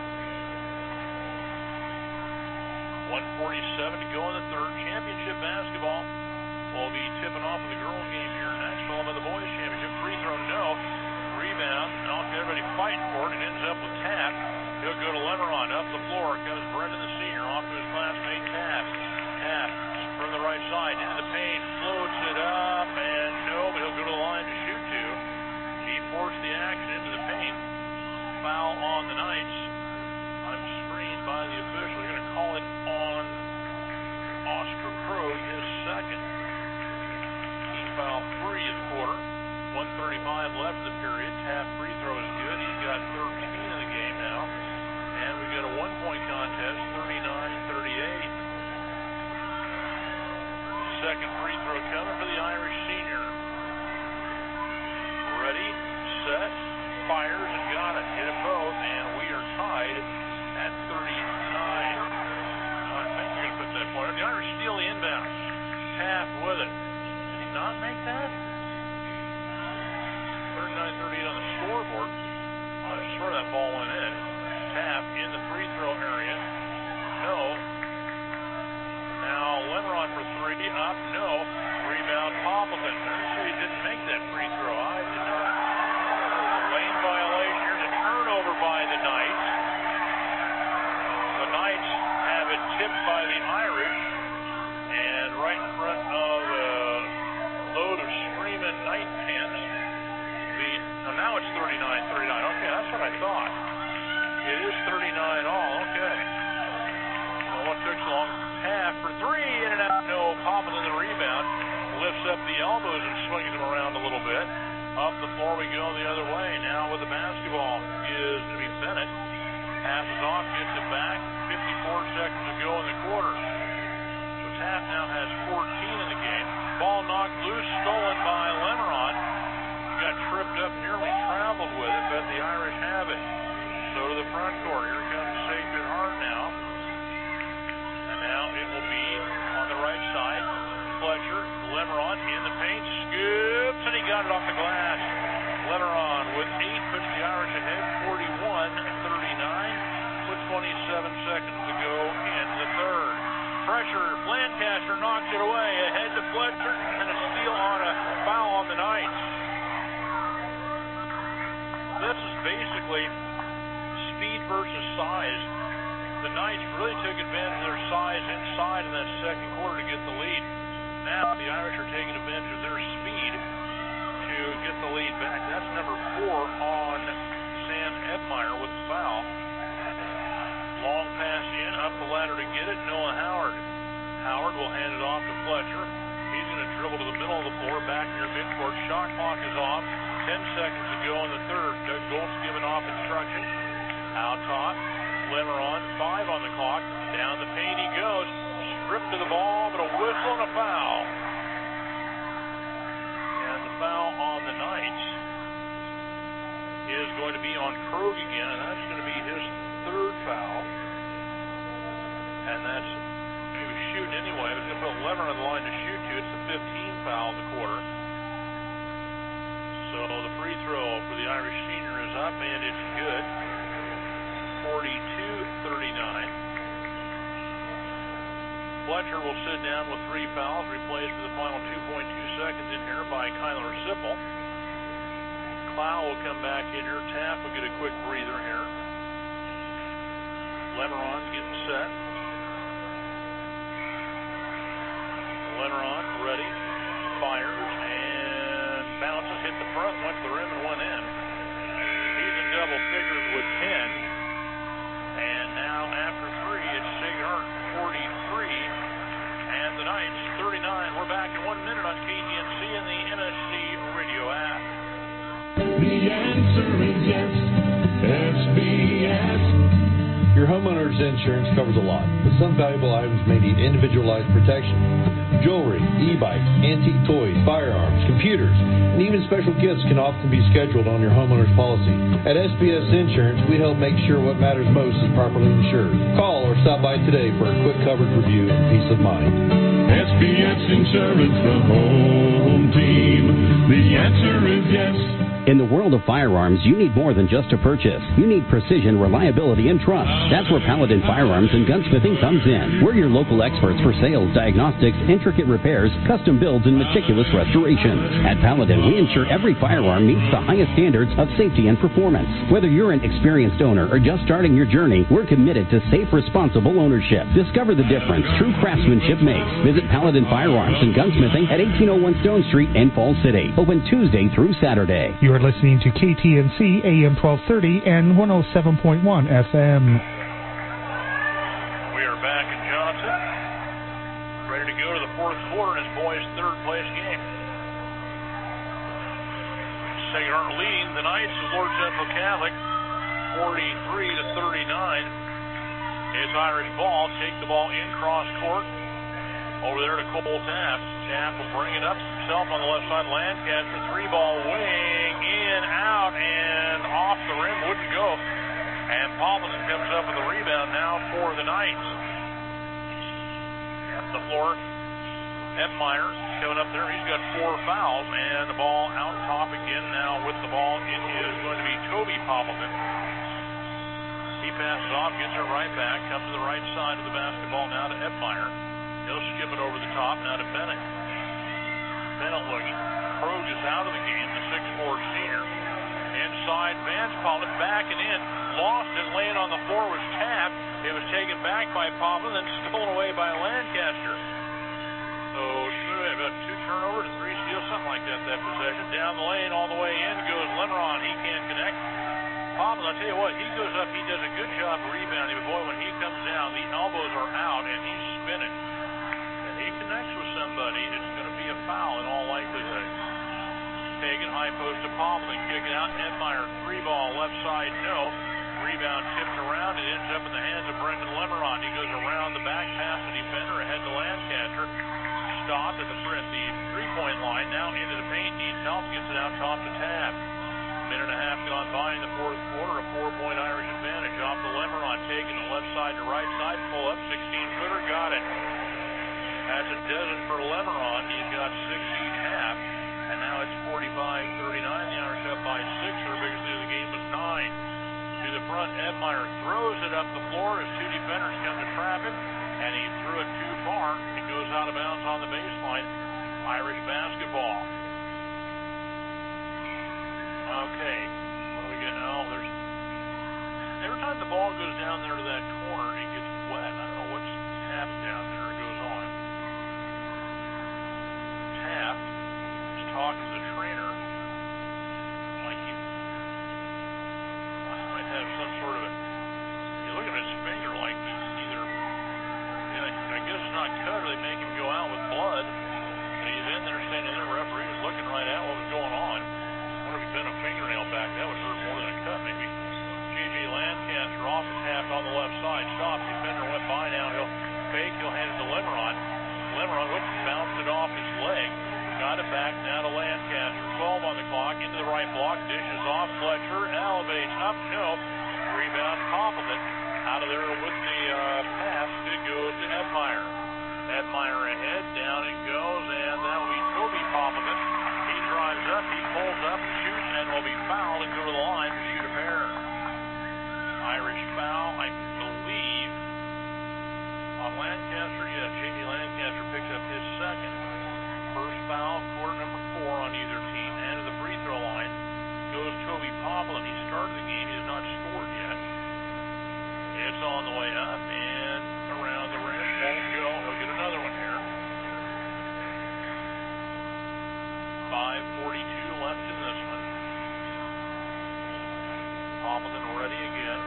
one forty-seven to go in the third. Championship basketball will be tipping off of the girls' game here next, followed by the boys' championship. Free throw, no. Rebound. Now everybody fighting for it. It ends up with Taft. He'll go to Leneron. Up the floor comes Brendan the senior off to his classmate Taft. Taft from the right side into the paint. Floats it up, and no, but he'll go to the line to shoot two. He forced the action into the paint. Foul on the Knights. I'm screened by the official. They're going to call it on Oscar Krog, his second. Team foul three of the quarter. one thirty-five left in the period. Taft free throw is good. He's got thirteen in the game now. And we've got a one-point contest, thirty-nine thirty-eight. Second free throw coming for the Irish senior. Ready, set, fires, and got it. Hit them both, and we are tied at thirty-nine. I think you're going to put that point. The Irish steal the inbound. that ball went in. Taft in the free throw area. No. Now Lemeron for three. Up. No. Rebound Poppleton. So he didn't make that free throw. I did not. There was a lane violation. Here's a turnover by the Knights. The Knights have it tipped by the Irish. And right in front of a load of screaming Knight fans. The, oh, now it's thirty-nine thirty-nine. Okay, that's what I thought. It is thirty-nine all. Okay. Well, what took so long? Half for three, in and out. No. Popping in the rebound. Lifts up the elbows and swings them around a little bit. Up the floor we go the other way. Now with the basketball is going to be Bennett. Passes off, gets it back. fifty-four seconds to go in the quarter. So Taft now has fourteen in the game. Ball knocked loose, stolen by Lemeron. Got tripped up, nearly traveled with it, but the Irish have it. So to the front court. Here comes Sacred Heart now. And now it will be on the right side. Fletcher, Lemeron in the paint, scoops, and he got it off the glass. Lemeron with eight puts the Irish ahead, forty-one thirty-nine, with twenty-seven seconds to go in the third. Pressure, Lancaster knocks it away, ahead to Fletcher, and a steal on a foul on the Knights. This is basically speed versus size. The Knights really took advantage of their size inside in that second quarter to get the lead. Now the Irish are taking advantage of their speed to get the lead back. That's number four on Sam Edmeyer with the foul. Long pass in, up the ladder to get it, Noah Howard. Howard will hand it off to Fletcher. He's going to dribble to the middle of the floor, back near midcourt. Shot clock is off. Ten seconds to go in the third. Doug Golt's giving off instructions. Out top, Lemeron, five on the clock. Down the paint he goes. Stripped to the ball, but a whistle and a foul. And the foul on the Knights is going to be on Krug again, and that's going to be his third foul. And that's, he was shooting anyway. He was going to put Lemeron on the line to shoot to. It's the fifteenth foul of the quarter. So the free throw for the Irish senior is up, and it's good. forty-two thirty-nine. Fletcher will sit down with three fouls, replaced for the final two point two seconds in here by Kyler Sipple. Clow will come back in here. Taft will get a quick breather here. Lemeron getting set. Lemeron ready. Fires and bounces, hit the front, went to the rim and went in. He's in double figures with ten. And now after three, it's Sighart forty-three and the Knights thirty-nine. We're back in one minute on K T N C and the M S C radio app. The answer is yes, S B S. Your homeowner's insurance covers a lot, but some valuable items may need individualized protection. Jewelry, e-bikes, antique toys, firearms, computers, and even special gifts can often be scheduled on your homeowner's policy. At S B S Insurance, we help make sure what matters most is properly insured. Call or stop by today for a quick coverage review and peace of mind. S B S Insurance, the home team. The answer is yes. In the world of firearms, you need more than just a purchase. You need precision, reliability, and trust. That's where Paladin Firearms and Gunsmithing comes in. We're your local experts for sales, diagnostics, intricate repairs, custom builds, and meticulous restorations. At Paladin, we ensure every firearm meets the highest standards of safety and performance. Whether you're an experienced owner or just starting your journey, we're committed to safe, responsible ownership. Discover the difference true craftsmanship makes. Visit Paladin Firearms and Gunsmithing at eighteen oh one Stone Street in Falls City. Open Tuesday through Saturday. You're listening to K T N C A M twelve thirty and one oh seven point one F M. We are back in Johnson, ready to go to the fourth quarter in his boys' third place game. Sighart leading the Knights of Lord Central Catholic, forty-three to thirty-nine. It's Irish ball. Take the ball in cross court. Over there to Cole Taft. Taft will bring it up himself on the left side. Lancaster, three ball wing, in, out, and off the rim. Wouldn't go. And Paulson comes up with a rebound now for the Knights. At the floor, Edmeyer coming up there. He's got four fouls, and the ball out top again now with the ball. It is going to be Toby Poppleton. He passes off, gets it right back, comes to the right side of the basketball now to Edmeyer. He'll skip it over the top now to Bennett. Bennett looking. Krog is out of the game, the six four senior. Inside, Vance Poplin backing in. Lost it, laying on the floor was Taft. It was taken back by Poplin, then stolen away by Lancaster. So, about two turnovers and three steals, something like that, that possession. Down the lane, all the way in goes Lemeron. He can't connect. Poplin, I'll tell you what, he goes up, he does a good job rebounding, but boy, when he comes down, the elbows are out, and he's spinning. And he connects with somebody, it's going to be a foul in all likelihood. Taken high post to Poplin, kick it out, Edmeyer, three ball, left side, no. Rebound tipped around, it ends up in the hands of Brendan Lemeron. He goes around the back, past the defender, ahead to Lancaster. Stopped at the, at the three-point line, now into the paint, needs help, gets it out top to Tab. Minute and a half gone by in the fourth quarter, a four-point Irish advantage off the Lemeron, taking the left side to right side, pull up, sixteen-footer, got it. That's a dozen for Lemeron, he's got sixteen half, and now it's forty-five thirty-nine, the Irish up by six, their biggest lead of the game was nine. To the front, Edmeyer throws it up the floor as two defenders come to trap him, and he threw it too far. It goes out of bounds on the baseline. Irish basketball. Okay, what do we get now? There's every time the ball goes down there to that corner, it gets wet. I don't know what's happened down there. It goes on. Taft is talking to the trainer. Like he might have some sort of a. You look at his finger like he's either. Yeah, I guess it's not cut, or they make him go out with blood. And he's in there standing there. Referee was looking right at what was going on. I wonder if he bent a fingernail back. That would hurt more than a cut, maybe. J J Lancaster off the Taft on the left side. Stops. Defender went by now. He'll fake. He'll hand it to Lemeron. Lemeron, whoops, bounced it off his leg. Got it back now to Lancaster. twelve on the clock. Into the right block. Dishes off. Fletcher elevates up. No. Rebound. Poplin out of there with the uh, pass. It goes to Edmeyer. Edmeyer ahead. Down it goes. And that will be Toby Poplin. He drives up. He pulls up and shoots and will be fouled and go to the line to shoot a pair. Irish foul, I believe, on Lancaster. Yeah, J D Lancaster picks up his second. First foul, quarter number four on either team. And to the free throw line goes Toby Poplin. He started the game. He has not scored yet. It's on the way up and around the rim. Won't go. He'll get another one here. five forty-two left in this one. Poplin ready again.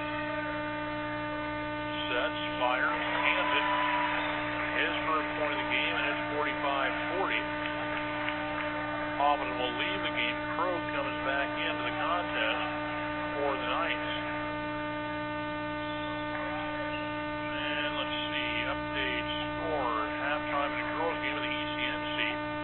Sets, fires, hands it. His first point of the game, and it's forty-five forty. Poplin will leave the game. Krog comes back into the contest for the Knights. And let's see, update score. Halftime in the girls' game of the E C N C.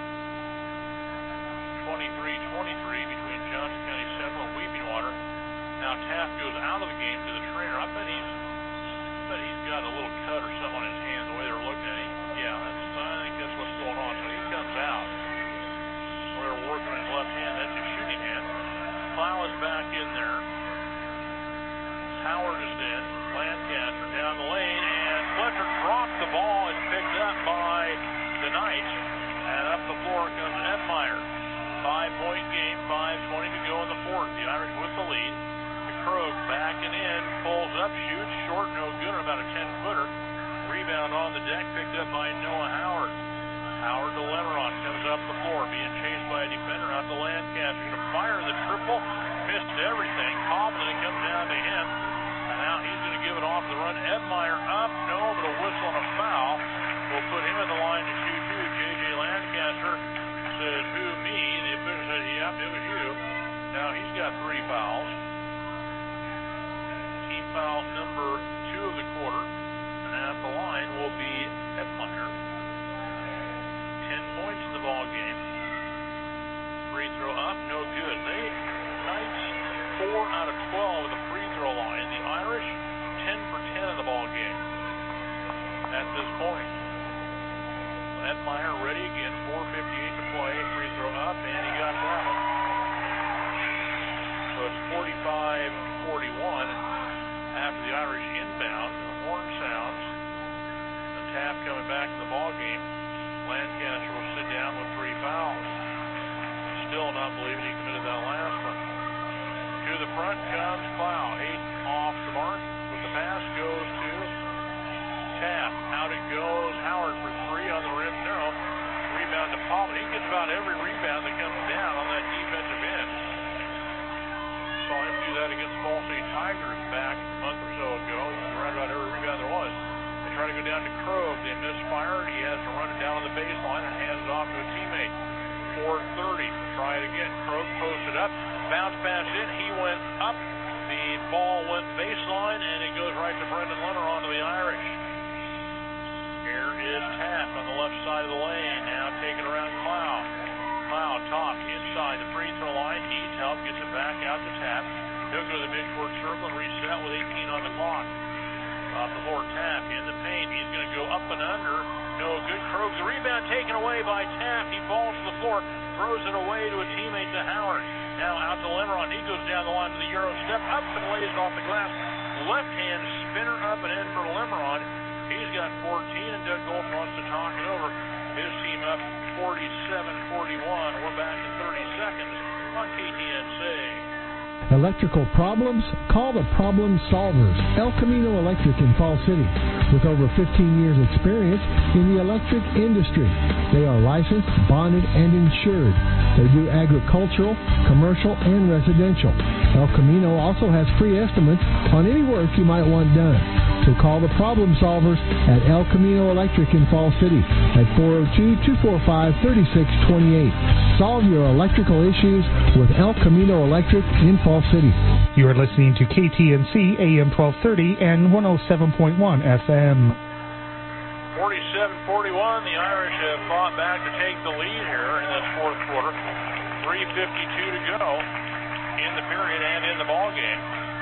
twenty-three twenty-three between Johnson County Central and Weeping Water. Now Taft goes out of the game to the trainer. I bet he's, I bet he's got a little cut or something on his hand the way they're looking at him. Yeah, that's, I think that's what's going on. So he comes out. We're working on his left hand. That's his shooting hand. Plow is back in there. Howard is in. Lancaster down the lane, and Fletcher drops the ball. It's picked up by the Knights, and up the floor comes Edmeyer. Five-point game, five twenty to go in the fourth. The Irish with the lead. The Krog backing in, pulls up, shoots, short, no good, about a ten-footer. Rebound on the deck, picked up by Noah Howard. Howard to Lemeron, comes up the floor, being chased by a defender out to Lancaster. Going to fire the triple, missed everything. Poplin comes down to him, and now he's going to give it off the run. Edmeyer up, no, but a whistle and a foul will put him at the line to shoot two. J J Lancaster says, who, me? The official said, yep, it was you. Now he's got three fouls. Team foul number two of the quarter. And at the line will be Edmeyer. Ten points in the ball game. Free throw up, no good. They Knights four out of twelve at the free throw line. The Irish ten for ten in the ball game at this point. Edmeyer ready again, four fifty-eight to play, free throw up, and he got that one. So it's forty-five forty-one after the Irish inbound. The horn sounds. The Taft coming back in the ball game. Lancaster will sit down with three fouls. Still not believing he committed that last one. To the front comes Clow. Eight off the mark. With the pass goes to Taft. Out it goes. Howard for three on the rim. No. Rebound to Paul. He gets about every rebound that comes down on that defensive end. Saw him do that against Ball State Tigers back a month or so ago. He was right about every rebound there was. They try to go down to Krogh. They misfire. He has to run it down on the baseline and hands it off to a teammate. four thirty. Try it again. Krogh posted up. Bounce pass in. He went up. The ball went baseline, and it goes right to Brendan Leonard onto the Irish. Here is Taft on the left side of the lane. Now taking around Clow. Clow top inside the free throw line. Needs help. Gets it back out to Taft. He'll go to the midcourt circle and reset with eighteen on the clock. Off the floor, Taft in the paint. He's going to go up and under. No good. Krogh, the rebound taken away by Taft. He falls to the floor, throws it away to a teammate to Howard. Now out to Lemeron. He goes down the line to the Euro step, up and lays it off the glass. Left hand spinner up and in for Lemeron. He's got fourteen, and Doug Gold wants to talk it over. His team up forty-seven forty-one. We're back in thirty seconds on K T N C. Electrical problems? Call the Problem Solvers, El Camino Electric in Fall City. With over fifteen years experience in the electric industry, they are licensed, bonded, and insured. They do agricultural, commercial, and residential. El Camino also has free estimates on any work you might want done. So call the Problem Solvers at El Camino Electric in Fall City at four oh two, two four five, three six two eight. Solve your electrical issues with El Camino Electric in Fall City. You are listening to K T N C A M twelve thirty and one oh seven point one F M. forty-seven forty-one, the Irish have fought back to take the lead here in this fourth quarter. three fifty-two to go in the period and in the ball game.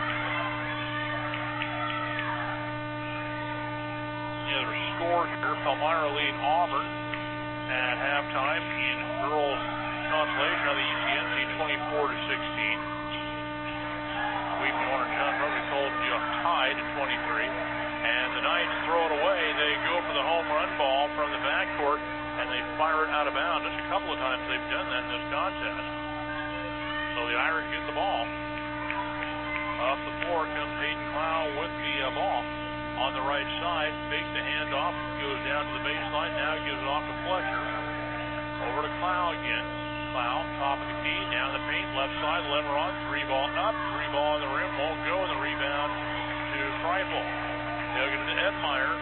The score here, Palmyra lead Auburn at halftime in girls consolation of the E C N C twenty-four to sixteen. Weeping Warner John Rugby told you tied at twenty-three. And the Knights throw it away. They go for the home run ball from the backcourt, and they fire it out of bounds. Just a couple of times they've done that in this contest. So the Irish get the ball. Off the floor comes Hayden Clow with the uh, ball. On the right side, fakes the handoff, goes down to the baseline, now gives it off to Fletcher. Over to Clow again. Clow, top of the key, down the paint, left side, Lemeron, three ball up, three ball on the rim, won't go, and the rebound to Freifel. They'll get it to Edmeyer.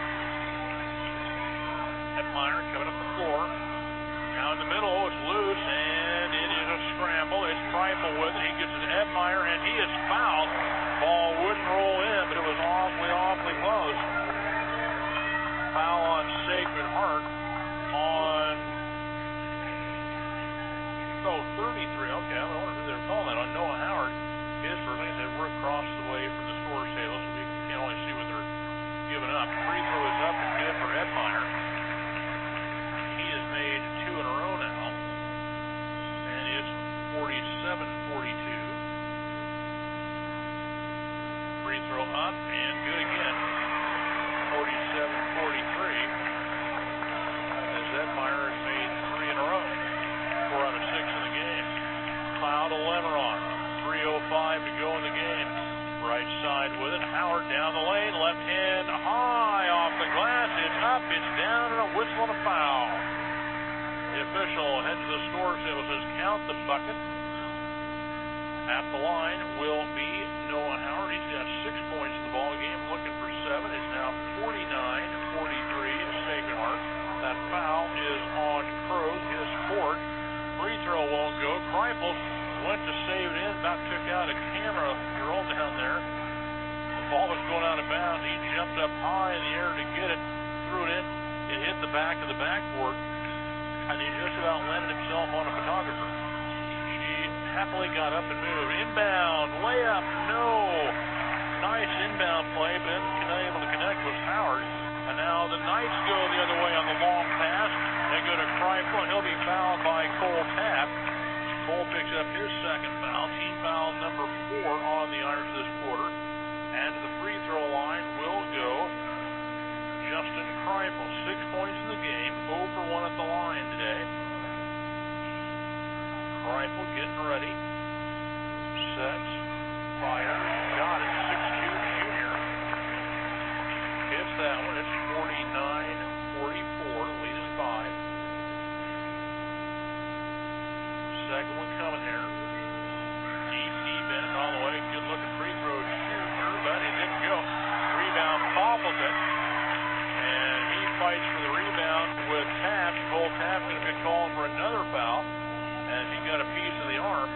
Edmeyer coming up the floor. Now in the middle, it's loose, and it is a scramble. It's Freifel with it. He gets it to Edmeyer, and he is fouled. Ball wouldn't roll in, but it was awfully, awfully close. Foul on Sacred Heart on, oh, thirty-three. Okay, I wonder who they were calling that on Noah Howard. His first, like I said, we're across the way from the scorer's table, so we can't only see what they're giving up. Free throw is up and good for Edmeyer. He has made two in a row now, and it's forty-seven forty-two. Free throw up and good again. forty-seven forty-three. As Edmeyer has made three in a row. Four out of six in the game. Cloud to Lemeron. three oh five to go in the game. Right side with it. Howard down the lane. Left hand high off the glass. It's up. It's down and a whistle and a foul. The official heads to the score table, says count the bucket. At the line will be Noah Howard. He's got six points in the ball game, looking for seven. It's now forty-nine forty-three to Sacred Heart. That foul is on Krogh, his fourth. Free throw won't go. Kreifel went to save it in, about took out a camera girl down there. The ball was going out of bounds. He jumped up high in the air to get it, threw it in. It hit the back of the backboard, and he just about landed himself on a photographer. Happily got up and moved. Inbound, layup, no. Nice inbound play, but unable to connect was Howard. And now the Knights go the other way on the long pass. They go to Kreifel, and he'll be fouled by Cole Taft. Cole picks up his second foul. Team foul number four on the Irish this quarter. And to the free throw line will go Justin Kreifel. Six points in the game, zero for one at the line today. Kreifel getting ready. Sets. Fires. Got it. six two junior. Hits that one. It's forty-nine forty-four. Lead is five. Second one coming here. Deep, deep in all the way. Good looking free throw shooter, but it didn't go. Rebound Poppleton. And he fights for the rebound with Taft. Cole Taft going to be calling for another foul as he got a piece of the arm.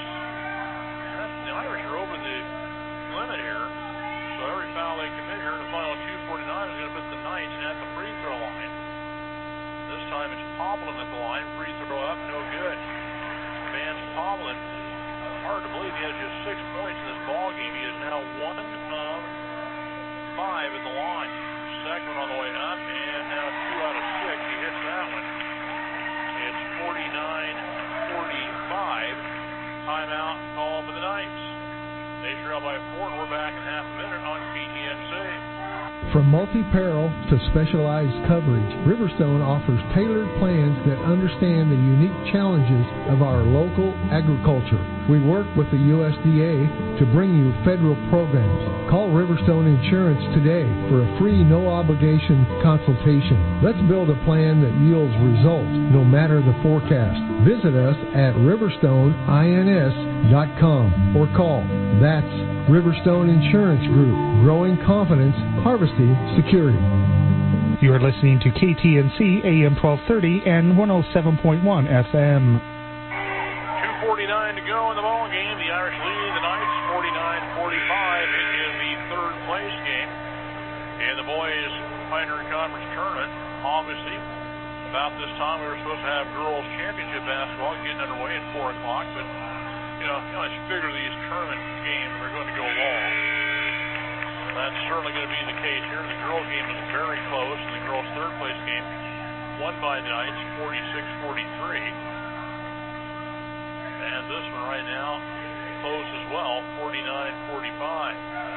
That's, the Irish are over the limit here. So every foul they commit here in the final two forty-nine is going to put the Knights at the free throw line. This time it's Poppleton at the line. Free throw up, no good. Vance Poppleton, hard to believe he has just six points in this ball game. He is now one of five at the line. Second on the way up, and now two out of six. He hits that one. It's forty-nine forty-five. Timeout call for the Knights. They trail by four, and we're back in half a minute on K T N C. From multi-peril to specialized coverage, Riverstone offers tailored plans that understand the unique challenges of our local agriculture. We work with the U S D A to bring you federal programs. Call Riverstone Insurance today for a free, no-obligation consultation. Let's build a plan that yields results no matter the forecast. Visit us at riverstone ins dot com or call. That's Riverstone Insurance Group. Growing confidence, harvesting security. You are listening to K T N C A M twelve thirty and one oh seven point one F M. two forty-nine to go in the ball game. The Irish lead the Knights forty-nine forty-five. It is the third place game in the boys' Pioneer Conference tournament. Obviously, about this time we were supposed to have girls' championship basketball getting underway at four o'clock, but you know, you know, I figure these tournament games are going to go long. That's certainly going to be the case here. The girls' game was very close, and the girls' third place game won by the Knights forty-six forty-three. And this one right now close as well, forty-nine forty-five.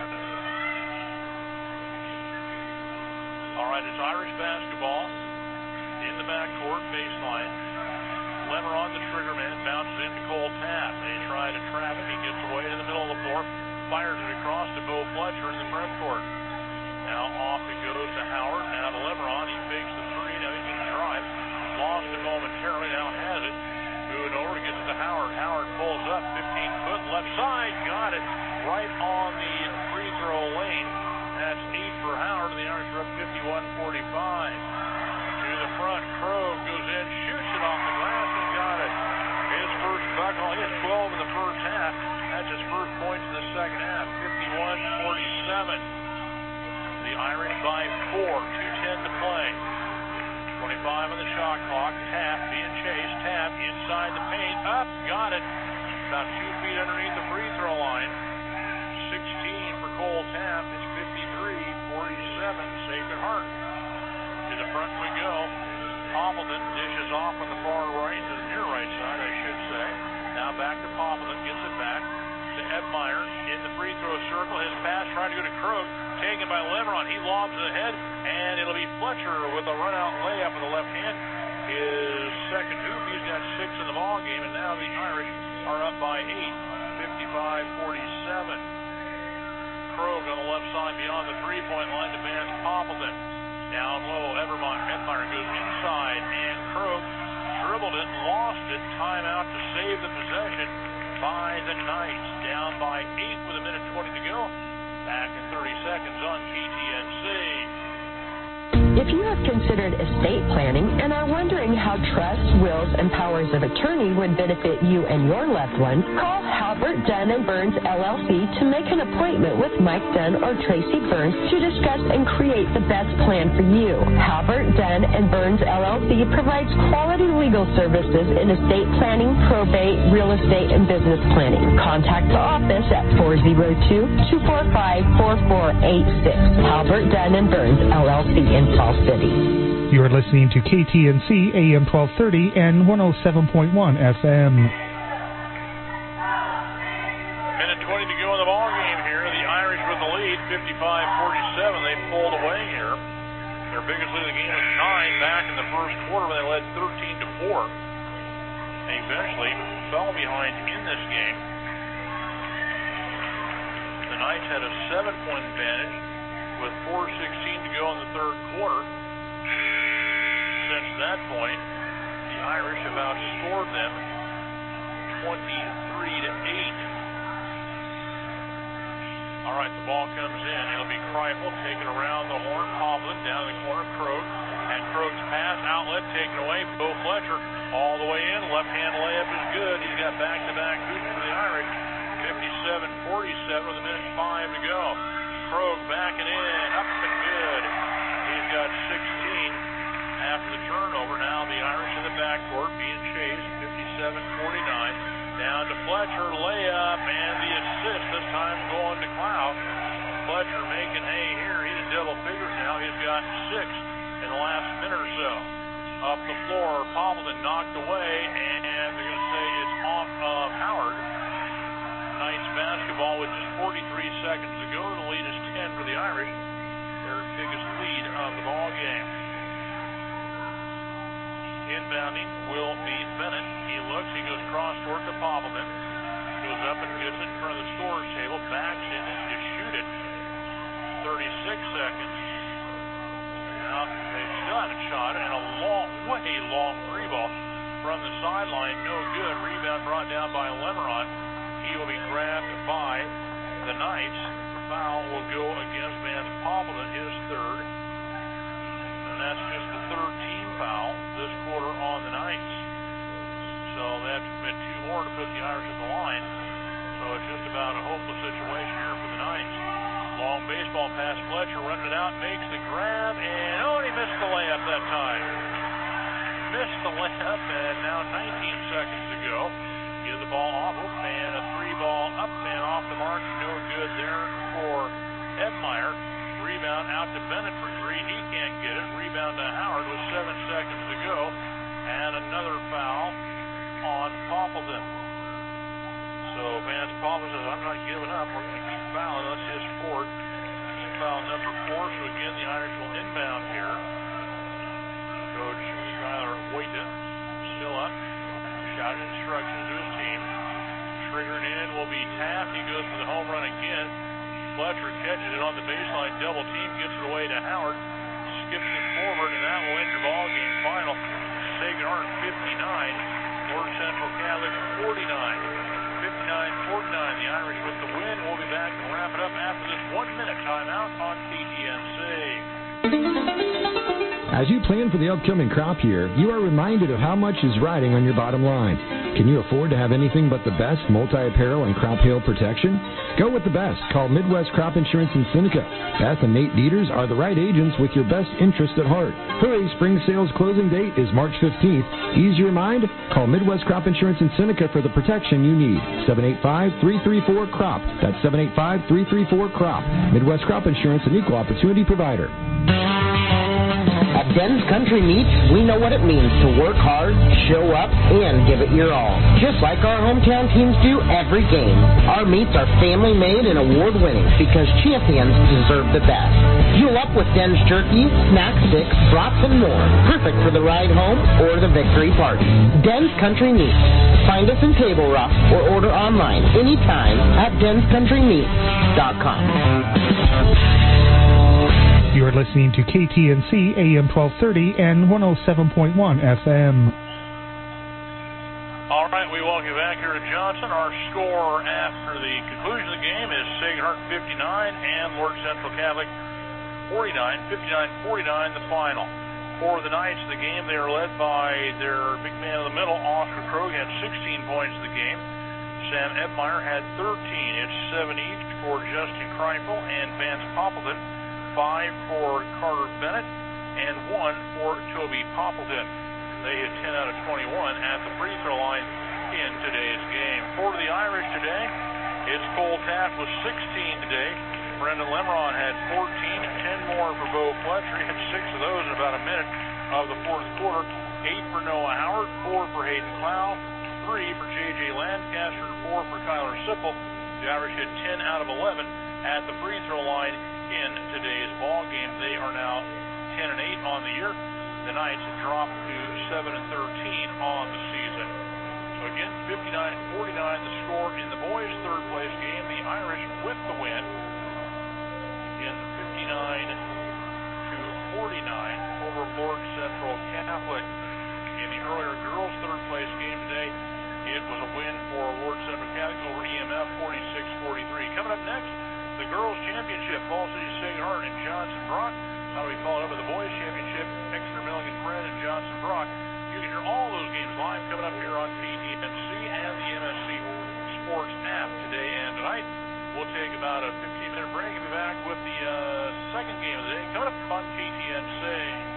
All right, it's Irish basketball in the backcourt baseline. Lemeron, the trigger man, bounces into Cole Taft. They try to trap him. He gets away to the middle of the floor, fires it across to Bo Fletcher in the front court. Now off it goes to Howard. Now to Lemeron. He fakes the three. Now he's going to drive. Lost it momentarily. Now has it. Moving over, gets it to Howard. Howard pulls up, fifteen foot left side. Got it right on the free throw lane. That's eight for Howard. The Irish are up fifty-one forty-five. To the front, Krogh goes in, shoots it off the glass, and got it. His first bucket. He had twelve in the first half. That's his first points in the second half. fifty-one forty-seven. The Irish by four. two ten to play. twenty-five on the shot clock. Taft being chased. Taft inside the paint. Up. Got it. About two feet underneath the free throw line. sixteen for Cole Taft. It's fifty-three forty-seven. Sacred Heart. To the front we go. Poppleton dishes off on the far right, to the near right side, I should say. Now back to Poppleton. Gets it back to Edmeyer in the free throw circle. His pass trying to go to Krogh. Taken by Lemeron. He lobs it ahead, and it'll be Fletcher with a run-out layup with the left hand. His second hoop. He's got six in the ball game, and now the Irish are up by eight, fifty-five forty-seven. Krogh on the left side beyond the three-point line to Vance Poppleton. Down low, Edmeyer, Edmeyer goes inside, and Krogh dribbled it and lost it. Timeout to save the possession by the Knights. Down by eight with a minute twenty to go. Back in thirty seconds on K T N C. If you have considered estate planning and are wondering how trust, wills, and powers of attorney would benefit you and your loved ones, call Halbert Dunn and Burns L L C to make an appointment with Mike Dunn or Tracy Burns to discuss and create the best plan for you. Halbert Dunn and Burns L L C provides quality legal services in estate planning, probate, real estate, and business planning. Contact the office at four oh two, two four five, four four eight six. Halbert Dunn and Burns L L C in Fall City. You are listening to K T N C A M twelve thirty and one oh seven point one F M. Minute twenty to go in the ball game here. The Irish with the lead, fifty-five forty-seven. They pulled away here. Their biggest lead of the game was nine back in the first quarter when they led thirteen to four. They eventually fell behind in this game. The Knights had a seven-point advantage with four sixteen to go in the third quarter. Since that point, the Irish have outscored them twenty-three to eight. All right, the ball comes in. It'll be Kreifel taken around the horn. Poplin down the corner. Krog. And Krog's pass outlet taken away. Bo Fletcher all the way in. Left-hand layup is good. He's got back-to-back hoops for the Irish. fifty-seven forty-seven with a minute five to go. Krog backing in. Up and good. He's got sixteen after the turnover. Now the Irish in the backcourt being chased. fifty-seven forty-nine. Down to Fletcher, layup, and the assist this time going to Clow. Fletcher making hay here. He's in double figures now. He's got six in the last minute or so. Up the floor, Poppleton knocked away, and they're going to say it's off of Howard. Knights basketball with just forty-three seconds to go. The lead is ten for the Irish. Their biggest lead of the ball game. Inbounding will be Bennett. He looks, he goes cross court to Poppleton. Goes up and gets it in front of the storage table. Backs in it to shoot it. thirty-six seconds. Now they still haven't shot it. And a long, way long three ball from the sideline. No good. Rebound brought down by Lemeron. He will be grabbed by the Knights. The foul will go against Vance Poppleton, his third. And that's just the third team foul this quarter on the Knights. So they have to commit two more to put the Irish at the line. So it's just about a hopeless situation here for the Knights. Long baseball pass. Fletcher running it out, makes the grab, and oh, he missed the layup that time. Missed the layup, and now nineteen seconds to go. Give the ball off, and a three ball up and off the mark. No good there for Edmeyer. Rebound out to Bennett for three. He can't get it. Rebound to Howard with seven seconds to go. And another foul on Poppleton. So Vance Poppleton says, I'm not giving up. We're going to keep fouling. That's his fourth. Team foul number four. So again, the Irish will inbound here. Coach Skylar Waita still up. Shouting instructions to his team. Triggering in will be Taft. He goes for the home run again. Fletcher catches it on the baseline, double team, gets it away to Howard, skips it forward, and that will end your ball game final. Sacred Heart fifty-nine, Lord Central Catholic forty-nine. fifty-nine forty-nine, the Irish with the win. We'll be back and wrap it up after this one-minute timeout on K T N C. As you plan for the upcoming crop year, you are reminded of how much is riding on your bottom line. Can you afford to have anything but the best multi-apparel and crop hail protection? Go with the best. Call Midwest Crop Insurance in Seneca. Beth and Nate Dieters are the right agents with your best interest at heart. Hurry, spring sales closing date is March fifteenth. Ease your mind? Call Midwest Crop Insurance in Seneca for the protection you need. seven eight five, three three four, C R O P. That's seven eight five, three three four, C R O P. Midwest Crop Insurance, an equal opportunity provider. At Den's Country Meats, we know what it means to work hard, show up, and give it your all. Just like our hometown teams do every game. Our meats are family-made and award-winning because champions deserve the best. Fuel up with Den's jerky, snack sticks, brats, and more. Perfect for the ride home or the victory party. Den's Country Meats. Find us in Table Rock or order online anytime at dens country meats dot com. You are listening to K T N C A M twelve thirty and one oh seven point one F M. All right, we welcome you back here to Johnson. Our score after the conclusion of the game is Sacred Heart fifty-nine and Lord Central Catholic forty-nine. fifty-nine forty-nine, the final. For the Knights of the game, they are led by their big man in the middle, Oscar Krog, had sixteen points in the game. Sam Edmeyer had thirteen. It's seven each for Justin Kreifel and Vance Poppleton. Five for Carter Bennett, and one for Toby Poppleton. They hit ten out of twenty-one at the free throw line in today's game. For the Irish today, it's Cole Taft with sixteen today. Brendan Lemeron had fourteen, ten more for Bo Fletcher. He had six of those in about a minute of the fourth quarter. Eight for Noah Howard, four for Hayden Clow, three for J J Lancaster, four for Kyler Sipple. The Irish hit ten out of eleven at the free throw line in today's ball game. They are now ten and eight on the year. The Knights dropped to seven and thirteen on the season. So again, fifty-nine forty-nine the score in the boys' third place game. The Irish with the win in fifty-nine to forty-nine over Lord Central Catholic. In the earlier girls' third place game today, it was a win for Lord Central Catholic over E M F forty-six forty-three. Coming up next, the girls' championship, Fall City State Heart and Johnson Brock. How do we follow up with the boys' championship, Exeter Milligan Friend and Johnson Brock. You can hear all those games live coming up here on K T N C and the M S C Sports app today and tonight. We'll take about a fifteen minute break and be back with the uh, second game of the day coming up on K T N C.